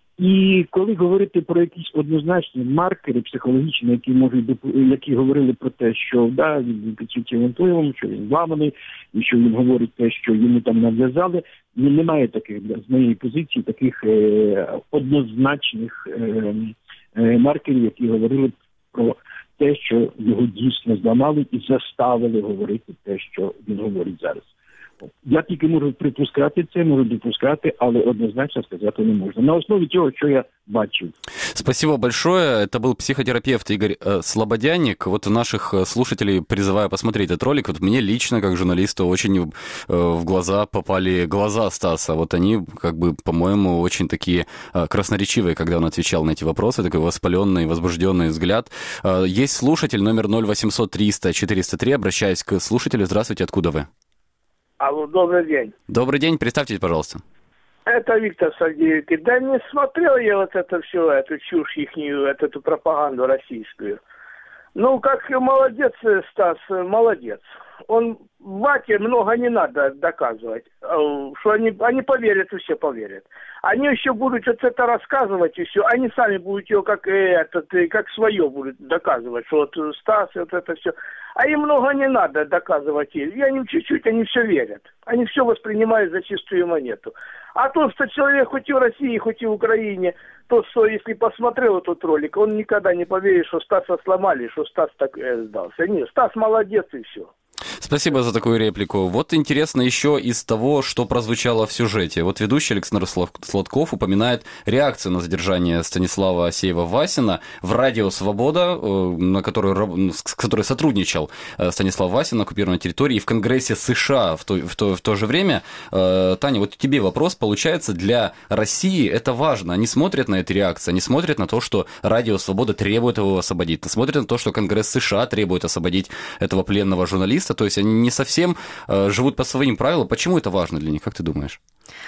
І коли говорити про якісь однозначні маркери психологічні, які можуть які говорили про те, що да, він під суттєвим впливом, що він зламаний, і що він говорить те, що йому там нав'язали, немає таких, з моєї позиції, таких е, однозначних е, е, маркерів, які говорили про те, що його дійсно зламали і заставили говорити те, що він говорить зараз. Я тільки можу припускати це, можу допускати, але однозначно сказати не можна. На основе того, что я бачу. Спасибо большое. Это был психотерапевт Игорь э, Слободянник. Вот наших слушателей призываю посмотреть этот ролик. Вот мне лично, как журналисту, очень э, в глаза попали глаза Стаса. Вот они, как бы, по-моему, очень такие э, красноречивые, когда он отвечал на эти вопросы. Такой воспаленный, возбужденный взгляд. Э, есть слушатель, номер ноль восемьсот триста четыреста три. Обращаюсь к слушателю. Здравствуйте, откуда вы? Алло, добрый день. Добрый день, представьтесь, пожалуйста. Это Виктор Сергеевич. Да не смотрел я вот это все, эту чушь ихнюю, эту пропаганду российскую. Ну, как молодец Стас, молодец. Он Вате много не надо доказывать, что они, они поверят, и все поверят. Они еще будут вот это рассказывать, и все. Они сами будут ее как, этот, как свое будут доказывать, что вот Стас, вот это все. А им много не надо доказывать. И они чуть-чуть, они все верят. Они все воспринимают за чистую монету. А то, что человек хоть и в России, хоть и в Украине, то, что если посмотрел этот ролик, он никогда не поверит, что Стаса сломали, что Стас так э, сдался. Нет, Стас молодец и все. Спасибо за такую реплику. Вот интересно еще из того, что прозвучало в сюжете. Вот ведущий Александр Сладков упоминает реакцию на задержание Станислава Асеева-Васина в радио «Свобода», на которой, с которой сотрудничал Станислав Васин на оккупированной территории, и в Конгрессе США в то, в то, в то же время. Таня, вот тебе вопрос. Получается, для России это важно. Они смотрят на эти реакции, они смотрят на то, что радио «Свобода» требует его освободить, смотрят на то, что Конгресс США требует освободить этого пленного журналиста. То есть они не совсем э, живут по своим правилам. Почему это важно для них, как ты думаешь?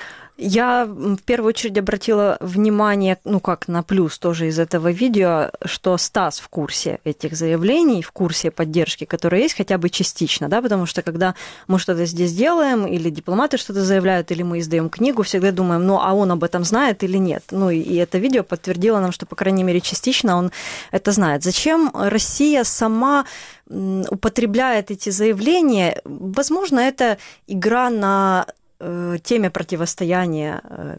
Я в первую очередь обратила внимание, ну как на плюс тоже из этого видео, что Стас в курсе этих заявлений, в курсе поддержки, которая есть, хотя бы частично, да, потому что когда мы что-то здесь делаем, или дипломаты что-то заявляют, или мы издаем книгу, всегда думаем, ну а он об этом знает или нет. Ну и, и это видео подтвердило нам, что, по крайней мере, частично он это знает. Зачем Россия сама употребляет эти заявления? Возможно, это игра на теме противостояния,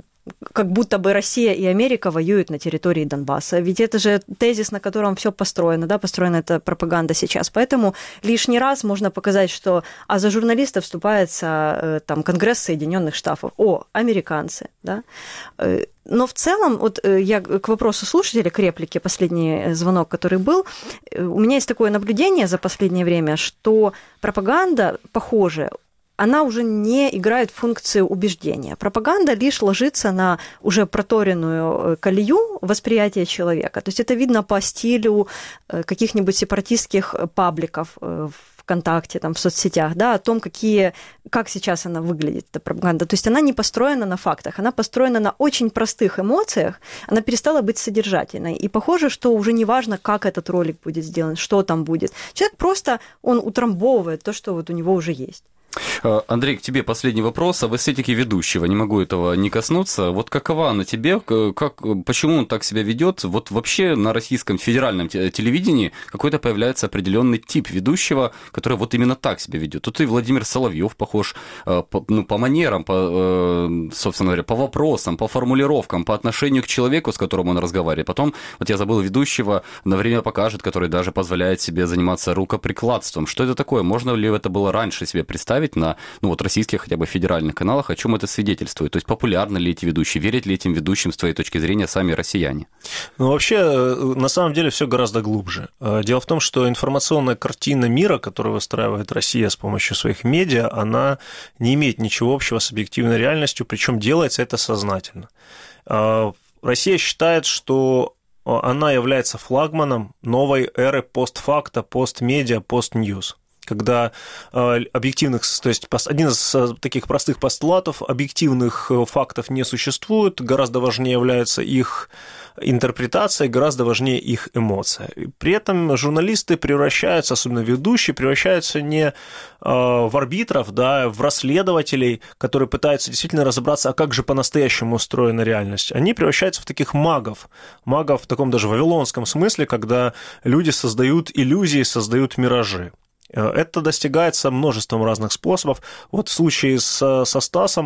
как будто бы Россия и Америка воюют на территории Донбасса. Ведь это же тезис, на котором все построено, да, построена эта пропаганда сейчас. Поэтому лишний раз можно показать, что а за журналистов вступается там Конгресс Соединенных Штатов. О, американцы, да. Но в целом, вот я к вопросу слушателя, к реплике, последний звонок, который был, у меня есть такое наблюдение за последнее время, что пропаганда, похоже, она уже не играет функцию убеждения. Пропаганда лишь ложится на уже проторенную колею восприятия человека. То есть это видно по стилю каких-нибудь сепаратистских пабликов ВКонтакте, там, в соцсетях, да, о том, какие, как сейчас она выглядит, эта пропаганда. То есть она не построена на фактах, она построена на очень простых эмоциях, она перестала быть содержательной. И похоже, что уже не важно, как этот ролик будет сделан, что там будет. Человек просто, он утрамбовывает то, что вот у него уже есть. Андрей, к тебе последний вопрос об эстетике ведущего. Не могу этого не коснуться. Вот какова она тебе? Как, почему он так себя ведет? Вот вообще на российском федеральном телевидении какой-то появляется определенный тип ведущего, который вот именно так себя ведет. Тут и Владимир Соловьев похож по, ну, по манерам, по, собственно говоря, по вопросам, по формулировкам, по отношению к человеку, с которым он разговаривает. Потом, вот я забыл ведущего, на время покажет, который даже позволяет себе заниматься рукоприкладством. Что это такое? Можно ли это было раньше себе представить на, ну, вот, российских хотя бы федеральных каналах, о чем это свидетельствует? То есть популярны ли эти ведущие, верят ли этим ведущим с твоей точки зрения сами россияне? Ну, вообще, на самом деле, все гораздо глубже. Дело в том, что информационная картина мира, которую выстраивает Россия с помощью своих медиа, она не имеет ничего общего с объективной реальностью, причем делается это сознательно. Россия считает, что она является флагманом новой эры постфакта, постмедиа, постньюз. когда э, объективных, то есть один из таких простых постулатов, объективных фактов не существует, гораздо важнее является их интерпретация, гораздо важнее их эмоция. И при этом журналисты превращаются, особенно ведущие, превращаются не э, в арбитров, да, в расследователей, которые пытаются действительно разобраться, а как же по-настоящему устроена реальность. Они превращаются в таких магов, магов в таком даже вавилонском смысле, когда люди создают иллюзии, создают миражи. Это достигается множеством разных способов. Вот в случае с, со Стасом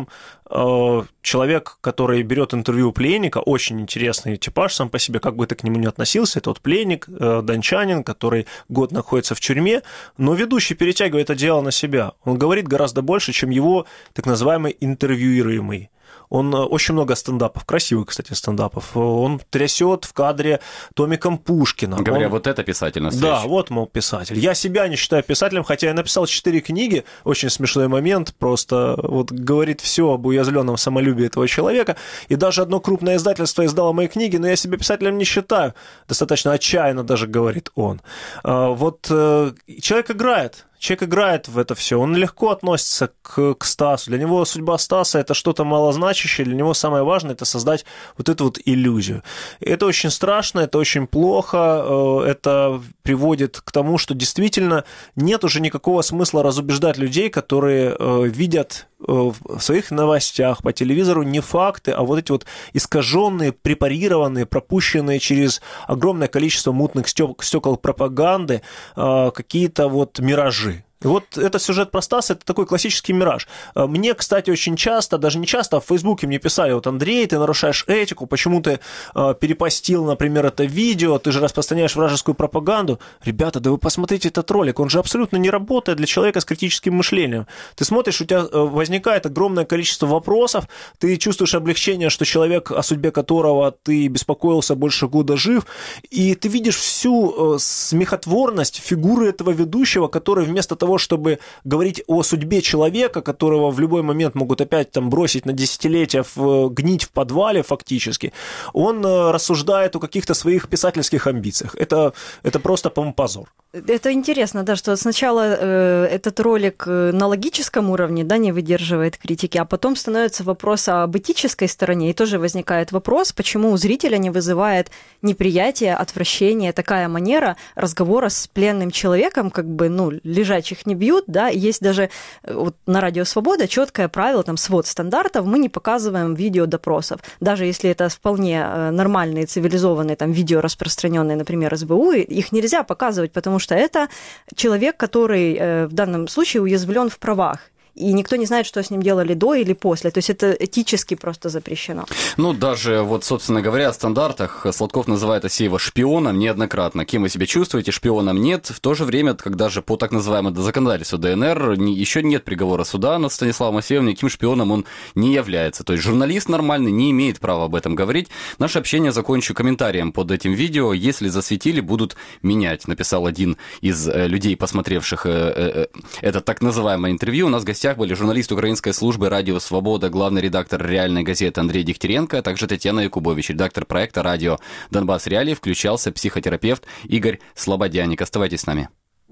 человек, который берет интервью у пленника, очень интересный типаж сам по себе, как бы ты к нему ни относился, это вот пленник, дончанин, который год находится в тюрьме, но ведущий перетягивает это дело на себя. Он говорит гораздо больше, чем его так называемый интервьюируемый. Он очень много стендапов, красивых, кстати, стендапов. Он трясет в кадре томиком Пушкина. Говоря, он... вот это писатель настоящий. Да, вот, мол, писатель. Я себя не считаю писателем, хотя я написал четыре книги. Очень смешной момент. Просто вот говорит все об уязвленном самолюбии этого человека. И даже одно крупное издательство издало мои книги, но я себя писателем не считаю. Достаточно отчаянно даже говорит он. Вот человек играет. Человек играет в это все, он легко относится к, к Стасу. Для него судьба Стаса – это что-то малозначащее, для него самое важное – это создать вот эту вот иллюзию. И это очень страшно, это очень плохо, это приводит к тому, что действительно нет уже никакого смысла разубеждать людей, которые видят в своих новостях по телевизору не факты, а вот эти вот искаженные, препарированные, пропущенные через огромное количество мутных стекол пропаганды какие-то вот миражи. Вот этот сюжет про Стаса – это такой классический мираж. Мне, кстати, очень часто, даже не часто, а в Фейсбуке мне писали: вот, Андрей, ты нарушаешь этику, почему ты э, перепостил, например, это видео, ты же распространяешь вражескую пропаганду. Ребята, да вы посмотрите этот ролик, он же абсолютно не работает для человека с критическим мышлением. Ты смотришь, у тебя возникает огромное количество вопросов, ты чувствуешь облегчение, что человек, о судьбе которого ты беспокоился больше года, жив, и ты видишь всю э, смехотворность фигуры этого ведущего, который вместо того, чтобы говорить о судьбе человека, которого в любой момент могут опять там бросить на десятилетия, в, гнить в подвале фактически, он рассуждает о каких-то своих писательских амбициях. Это, это просто, по-моему, позор. Это интересно, да, что сначала э, этот ролик на логическом уровне, да, не выдерживает критики, а потом становится вопрос об этической стороне, и тоже возникает вопрос, почему у зрителя не вызывает неприятие, отвращение такая манера разговора с пленным человеком, как бы, ну, лежачих не бьют, да, есть даже вот на Радио Свобода четкое правило, там, свод стандартов, мы не показываем видео допросов, даже если это вполне нормальные, цивилизованные, там, видео, распространенные, например, эс бэ у, их нельзя показывать, потому что это человек, который в данном случае уязвлен в правах. И никто не знает, что с ним делали до или после. То есть это этически просто запрещено. Ну, даже вот, собственно говоря, о стандартах Сладков называет Асеева шпионом неоднократно. Кем вы себя чувствуете? Шпионом нет. В то же время, когда же по так называемому законодательству дэ эн эр еще нет приговора суда над Станиславом Асеевым, никаким шпионом он не является. То есть журналист нормальный не имеет права об этом говорить. Наше общение закончу комментарием под этим видео. Если засветили, будут менять, написал один из людей, посмотревших это так называемое интервью. У нас в гостях были журналист украинской службы «Радио Свобода», главный редактор «Реальной газеты» Андрей Дегтяренко, а также Татьяна Якубович, редактор проекта «Радио Донбасс Реалии», включался психотерапевт Игорь Слободяник. Оставайтесь с нами.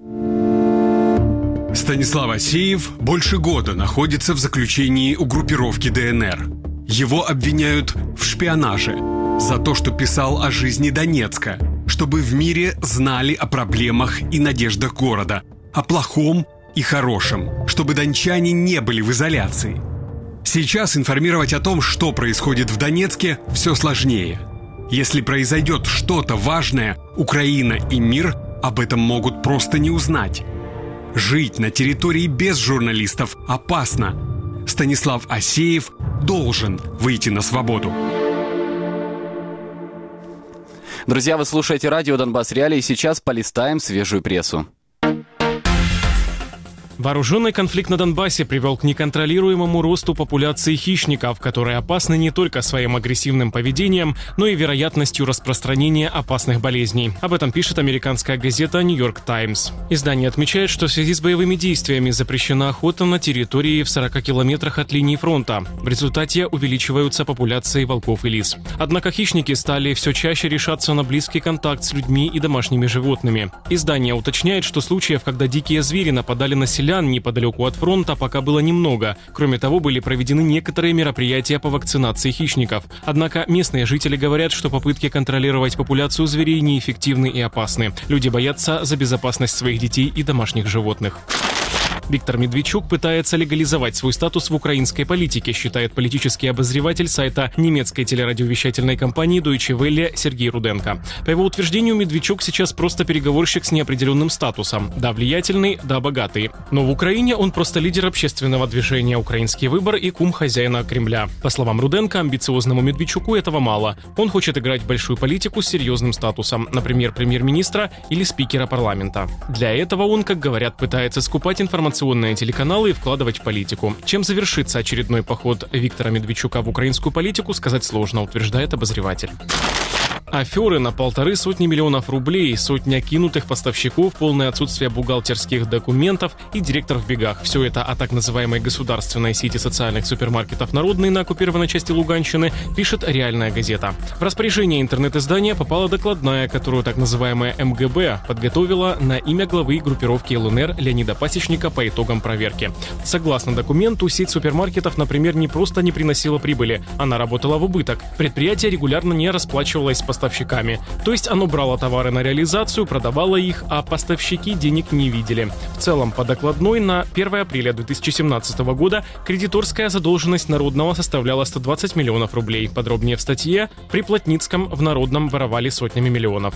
Станислав Асеев больше года находится в заключении у группировки дэ эн эр. Его обвиняют в шпионаже за то, что писал о жизни Донецка, чтобы в мире знали о проблемах и надеждах города, о плохом и хорошим, чтобы дончане не были в изоляции. Сейчас информировать о том, что происходит в Донецке, все сложнее. Если произойдет что-то важное, Украина и мир об этом могут просто не узнать. Жить на территории без журналистов опасно. Станислав Асеев должен выйти на свободу. Друзья, вы слушаете радио «Донбасс Реалии», и сейчас полистаем свежую прессу. Вооруженный конфликт на Донбассе привел к неконтролируемому росту популяции хищников, которые опасны не только своим агрессивным поведением, но и вероятностью распространения опасных болезней. Об этом пишет американская газета «Нью-Йорк Таймс». Издание отмечает, что в связи с боевыми действиями запрещена охота на территории в сорока километрах от линии фронта. В результате увеличиваются популяции волков и лис. Однако хищники стали все чаще решаться на близкий контакт с людьми и домашними животными. Издание уточняет, что случаев, когда дикие звери нападали на селян неподалеку от фронта, пока было немного. Кроме того, были проведены некоторые мероприятия по вакцинации хищников. Однако местные жители говорят, что попытки контролировать популяцию зверей неэффективны и опасны. Люди боятся за безопасность своих детей и домашних животных. Виктор Медведчук пытается легализовать свой статус в украинской политике, считает политический обозреватель сайта немецкой телерадиовещательной компании Deutsche Welle Сергей Руденко. По его утверждению, Медведчук сейчас просто переговорщик с неопределенным статусом. Да, влиятельный, да, богатый. Но в Украине он просто лидер общественного движения «Украинский выбор» и кум хозяина Кремля. По словам Руденко, амбициозному Медведчуку этого мало. Он хочет играть в большую политику с серьезным статусом, например, премьер-министра или спикера парламента. Для этого он, как говорят, пытается скупать информацию телеканалы и вкладывать в политику. Чем завершится очередной поход Виктора Медведчука в украинскую политику, сказать сложно, утверждает обозреватель. Аферы на полторы сотни миллионов рублей, сотня кинутых поставщиков, полное отсутствие бухгалтерских документов и директор в бегах. Все это о так называемой государственной сети социальных супермаркетов «Народный» на оккупированной части Луганщины пишет «Реальная газета». В распоряжение интернет-издания попала докладная, которую так называемая эм гэ бэ подготовила на имя главы группировки эл эн эр Леонида Пасечника по итогам проверки. Согласно документу, сеть супермаркетов, например, не просто не приносила прибыли, она работала в убыток. Предприятие регулярно не расплачивалось с поставщиками. То есть оно брало товары на реализацию, продавало их, а поставщики денег не видели. В целом, по докладной на первое апреля две тысячи семнадцатого года кредиторская задолженность Народного составляла сто двадцать миллионов рублей. Подробнее в статье «При Плотницком в Народном воровали сотнями миллионов».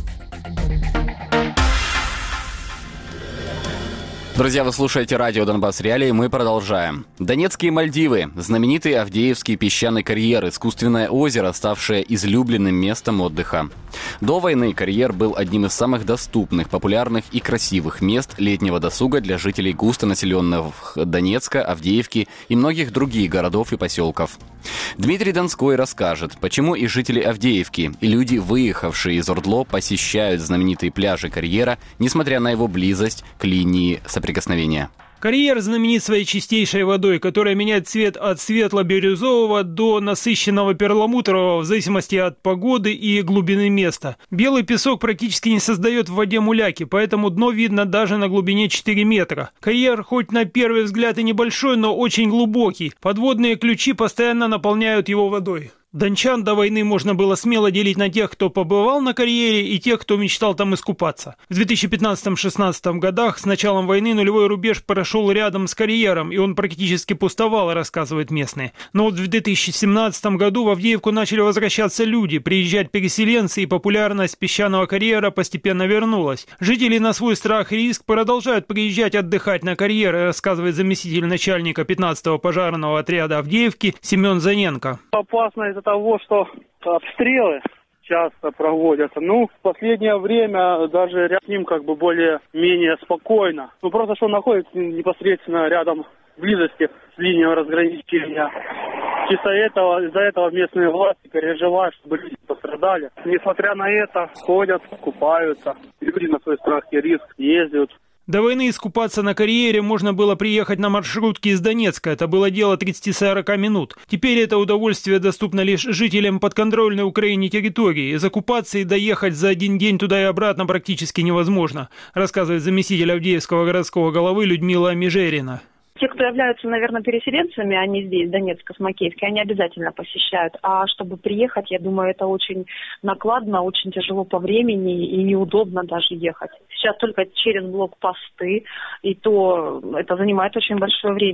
Друзья, вы слушаете радио «Донбасс Реалии», мы продолжаем. Донецкие Мальдивы, знаменитый Авдеевский песчаный карьер, искусственное озеро, ставшее излюбленным местом отдыха. До войны карьер был одним из самых доступных, популярных и красивых мест летнего досуга для жителей густонаселенных Донецка, Авдеевки и многих других городов и поселков. Дмитрий Донской расскажет, почему и жители Авдеевки, и люди, выехавшие из Ордло, посещают знаменитые пляжи карьера, несмотря на его близость к линии соприкосновения. Карьер знаменит своей чистейшей водой, которая меняет цвет от светло-бирюзового до насыщенного перламутрового в зависимости от погоды и глубины места. Белый песок практически не создает в воде муляки, поэтому дно видно даже на глубине четыре метра. Карьер хоть на первый взгляд и небольшой, но очень глубокий. Подводные ключи постоянно наполняют его водой. Дончан до войны можно было смело делить на тех, кто побывал на карьере, и тех, кто мечтал там искупаться. В две тысячи пятнадцатом-шестнадцатом годах с началом войны нулевой рубеж прошел рядом с карьером, и он практически пустовал, рассказывают местные. Но вот в две тысячи семнадцатом году в Авдеевку начали возвращаться люди, приезжать переселенцы, и популярность песчаного карьера постепенно вернулась. Жители на свой страх и риск продолжают приезжать отдыхать на карьер, рассказывает заместитель начальника пятнадцатого пожарного отряда Авдеевки Семен Заненко. Опасно из-за того, что обстрелы часто проводятся. Ну, в последнее время даже рядом с ним как бы более-менее спокойно. Ну, просто что он находится непосредственно рядом, в близости с линией разграничения. Чисто этого, из-за этого местные власти переживают, чтобы люди пострадали. Несмотря на это, ходят, купаются. Люди на свой страх и риск ездят. До войны искупаться на карьере можно было приехать на маршрутке из Донецка. Это было дело тридцати-сорока минут. Теперь это удовольствие доступно лишь жителям подконтрольной Украине территории. Закупаться и доехать за один день туда и обратно практически невозможно, рассказывает заместитель Авдеевского городского головы Людмила Межерина. Те, кто являются, наверное, переселенцами, они здесь, Донецк, Космакейский, они обязательно посещают. А чтобы приехать, я думаю, это очень накладно, очень тяжело по времени и неудобно даже ехать. Сейчас только через блокпосты, и то это занимает очень большое время.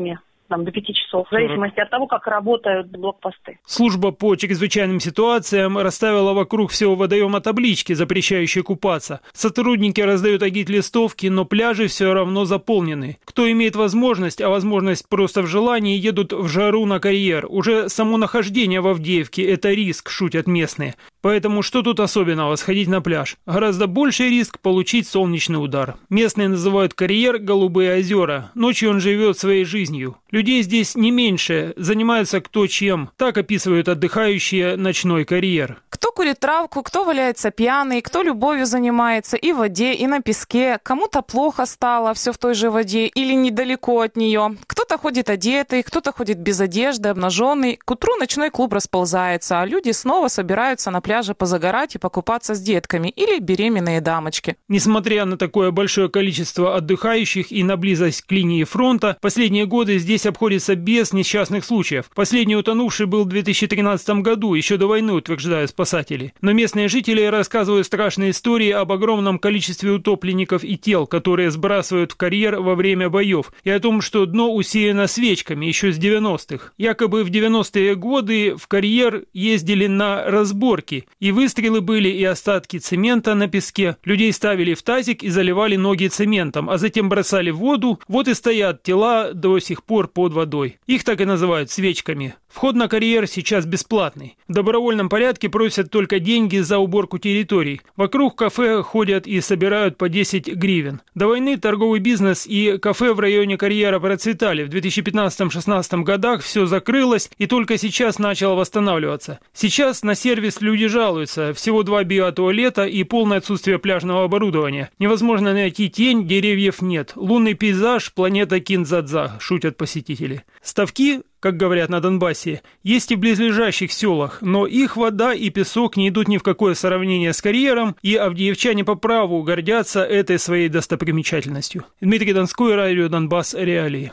там, до пяти часов, в зависимости от того, как работают блокпосты. Служба по чрезвычайным ситуациям расставила вокруг всего водоема таблички, запрещающие купаться. Сотрудники раздают агит-листовки, но пляжи все равно заполнены. Кто имеет возможность, а возможность просто в желании, едут в жару на карьер. Уже само нахождение в Авдеевке – это риск, шутят местные. Поэтому что тут особенного сходить на пляж? Гораздо больший риск получить солнечный удар. Местные называют карьер «Голубые озера». Ночью он живет своей жизнью. Людей здесь не меньше, занимаются кто чем. Так описывают отдыхающие ночной карьер. Кто курит травку, кто валяется пьяный, кто любовью занимается и в воде, и на песке. Кому-то плохо стало, все в той же воде или недалеко от нее. Кто-то ходит одетый, кто-то ходит без одежды, обнаженный. К утру ночной клуб расползается, а люди снова собираются на пляже позагорать и покупаться с детками или беременные дамочки. Несмотря на такое большое количество отдыхающих и на близость к линии фронта, последние годы здесь обходится без несчастных случаев. Последний утонувший был в две тысячи тринадцатом году, еще до войны, утверждают спасатели. Но местные жители рассказывают страшные истории об огромном количестве утопленников и тел, которые сбрасывают в карьер во время боев, и о том, что дно усеяно свечками еще с девяностых. Якобы в девяностые годы в карьер ездили на разборки, и выстрелы были, и остатки цемента на песке. Людей ставили в тазик и заливали ноги цементом, а затем бросали в воду. Вот и стоят тела до сих пор под водой. Их так и называют свечками. Вход на карьер сейчас бесплатный. В добровольном порядке просят только деньги за уборку территорий. Вокруг кафе ходят и собирают по десять гривен. До войны торговый бизнес и кафе в районе карьера процветали. В две тысячи пятнадцатом-шестнадцатом годах все закрылось и только сейчас начало восстанавливаться. Сейчас на сервис люди жалуются. Всего два биотуалета и полное отсутствие пляжного оборудования. Невозможно найти тень, деревьев нет. Лунный пейзаж, планета Киндзадза, шутят посетители. Ставки, как говорят на Донбассе, есть и в близлежащих селах, но их вода и песок не идут ни в какое сравнение с карьером, и авдеевчане по праву гордятся этой своей достопримечательностью. Дмитрий Донской, радио Донбасс, Реалии.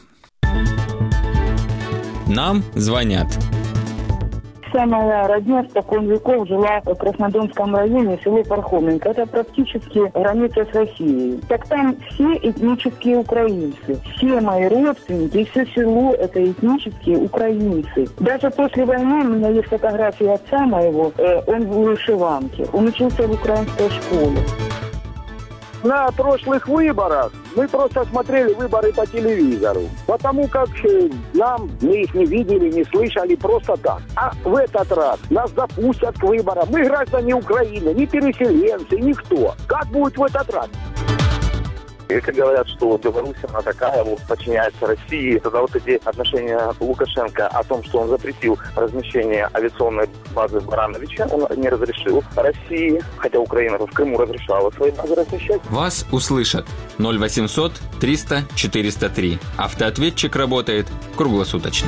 Нам звонят. Вся моя родня спокон веков жила в Краснодонском районе, село Пархоменко. Это практически граница с Россией. Так там все этнические украинцы. Все мои родственники и все село – это этнические украинцы. Даже после войны у меня есть фотографии отца моего. Э, он в вышиванке. Он учился в украинской школе. На прошлых выборах мы просто смотрели выборы по телевизору, потому как э, нам, мы их не видели, не слышали просто так. А в этот раз нас допустят к выборам. Мы граждане Украины, не переселенцы, никто. Как будет в этот раз? Если говорят, что Беларусь, она такая, вот, подчиняется России, тогда вот эти отношения Лукашенко о том, что он запретил размещение авиационной базы в Барановиче, он не разрешил России, хотя Украина в Крыму разрешала свои базы размещать. Вас услышат. ноль восемьсот триста четыреста три. Автоответчик работает круглосуточно.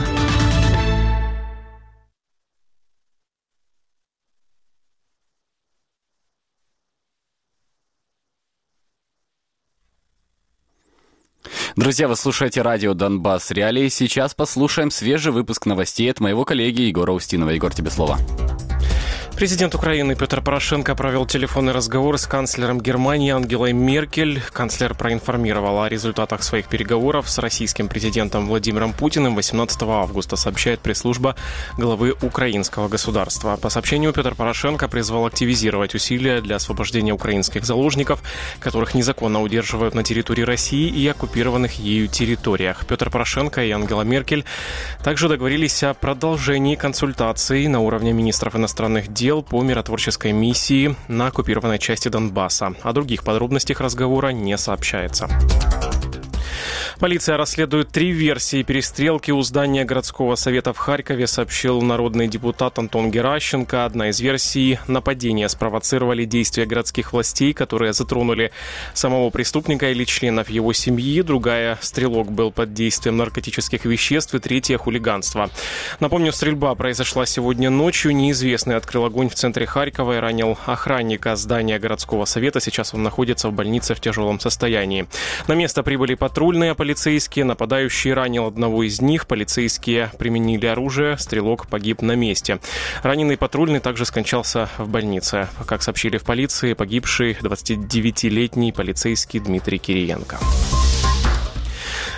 Друзья, вы слушаете радио Донбасс Реалии. Сейчас послушаем свежий выпуск новостей от моего коллеги Егора Устинова. Егор, тебе слово. Президент Украины Петр Порошенко провел телефонный разговор с канцлером Германии Ангелой Меркель. Канцлер проинформировал о результатах своих переговоров с российским президентом Владимиром Путиным восемнадцатого августа, сообщает пресс-служба главы украинского государства. По сообщению, Петр Порошенко призвал активизировать усилия для освобождения украинских заложников, которых незаконно удерживают на территории России и оккупированных ею территориях. Петр Порошенко и Ангела Меркель также договорились о продолжении консультаций на уровне министров иностранных дел по миротворческой миссии на оккупированной части Донбасса. О других подробностях разговора не сообщается. Полиция расследует три версии перестрелки у здания городского совета в Харькове, сообщил народный депутат Антон Геращенко. Одна из версий – нападения спровоцировали действия городских властей, которые затронули самого преступника или членов его семьи. Другая – стрелок был под действием наркотических веществ. И третья – хулиганство. Напомню, стрельба произошла сегодня ночью. Неизвестный открыл огонь в центре Харькова и ранил охранника здания городского совета. Сейчас он находится в больнице в тяжелом состоянии. На место прибыли патрульные, полицейские. Нападающий ранил одного из них. Полицейские применили оружие. Стрелок погиб на месте. Раненый патрульный также скончался в больнице. Как сообщили в полиции, погибший двадцатидевятилетний полицейский Дмитрий Кириенко.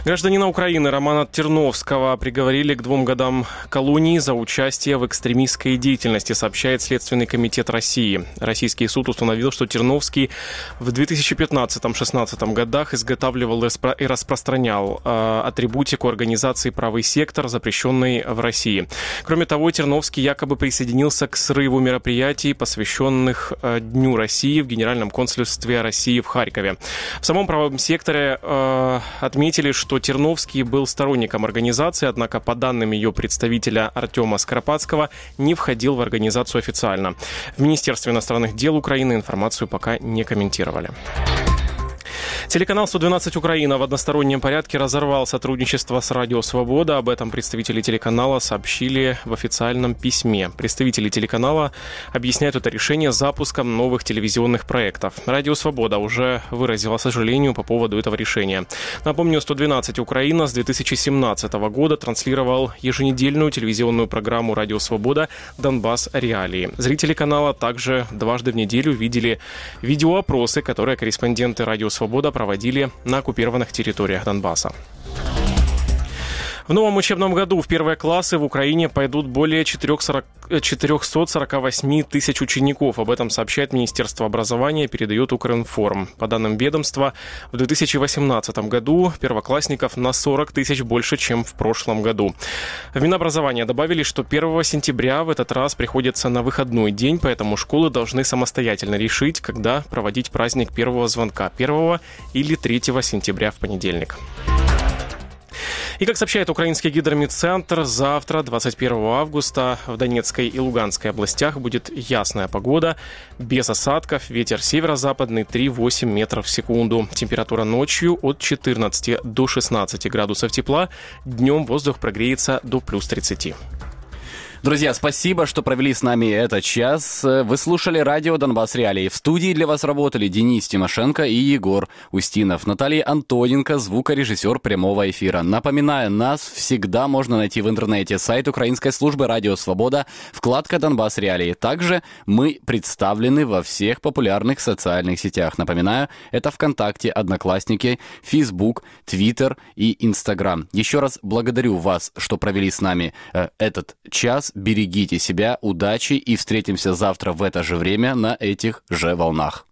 Гражданина Украины Романа Терновского приговорили к двум годам колонии за участие в экстремистской деятельности, сообщает Следственный комитет России. Российский суд установил, что Терновский в две тысячи пятнадцатом-шестнадцатом годах изготавливал и распространял э, атрибутику организации «Правый сектор», запрещенной в России. Кроме того, Терновский якобы присоединился к срыву мероприятий, посвященных э, Дню России в Генеральном консульстве России в Харькове. В самом правом секторе э, отметили, что Терновский был сторонником организации, однако, по данным ее представителя Артема Скоропадского, не входил в организацию официально. В Министерстве иностранных дел Украины информацию пока не комментировали. Телеканал сто двенадцать Украина в одностороннем порядке разорвал сотрудничество с Радио Свобода. Об этом представители телеканала сообщили в официальном письме. Представители телеканала объясняют это решение запуском новых телевизионных проектов. Радио Свобода уже выразила сожаление по поводу этого решения. Напомню, сто двенадцать Украина с две тысячи семнадцатого года транслировал еженедельную телевизионную программу Радио Свобода «Донбасс. Реалии». Зрители канала также дважды в неделю видели видеоопросы, которые корреспонденты Радио Свобода проводили на оккупированных территориях Донбасса. В новом учебном году в первые классы в Украине пойдут более четыреста сорок восемь тысяч учеников. Об этом сообщает Министерство образования, передает Укринформ. По данным ведомства, в две тысячи восемнадцатом году первоклассников на сорок тысяч больше, чем в прошлом году. В Минобразования добавили, что первого сентября в этот раз приходится на выходной день, поэтому школы должны самостоятельно решить, когда проводить праздник первого звонка, первого или третьего сентября в понедельник. И, как сообщает украинский гидрометцентр, завтра, двадцать первого августа, в Донецкой и Луганской областях будет ясная погода, без осадков, ветер северо-западный три-восемь метров в секунду. Температура ночью от четырнадцати до шестнадцати градусов тепла, днем воздух прогреется до плюс тридцати. Друзья, спасибо, что провели с нами этот час. Вы слушали радио «Донбасс Реалии». В студии для вас работали Денис Тимошенко и Егор Устинов. Наталья Антоненко, звукорежиссер прямого эфира. Напоминаю, нас всегда можно найти в интернете. Сайт украинской службы «Радио Свобода», вкладка «Донбасс Реалии». Также мы представлены во всех популярных социальных сетях. Напоминаю, это ВКонтакте, Одноклассники, Фейсбук, Твиттер и Инстаграм. Еще раз благодарю вас, что провели с нами э, этот час. Берегите себя, удачи и встретимся завтра в это же время на этих же волнах.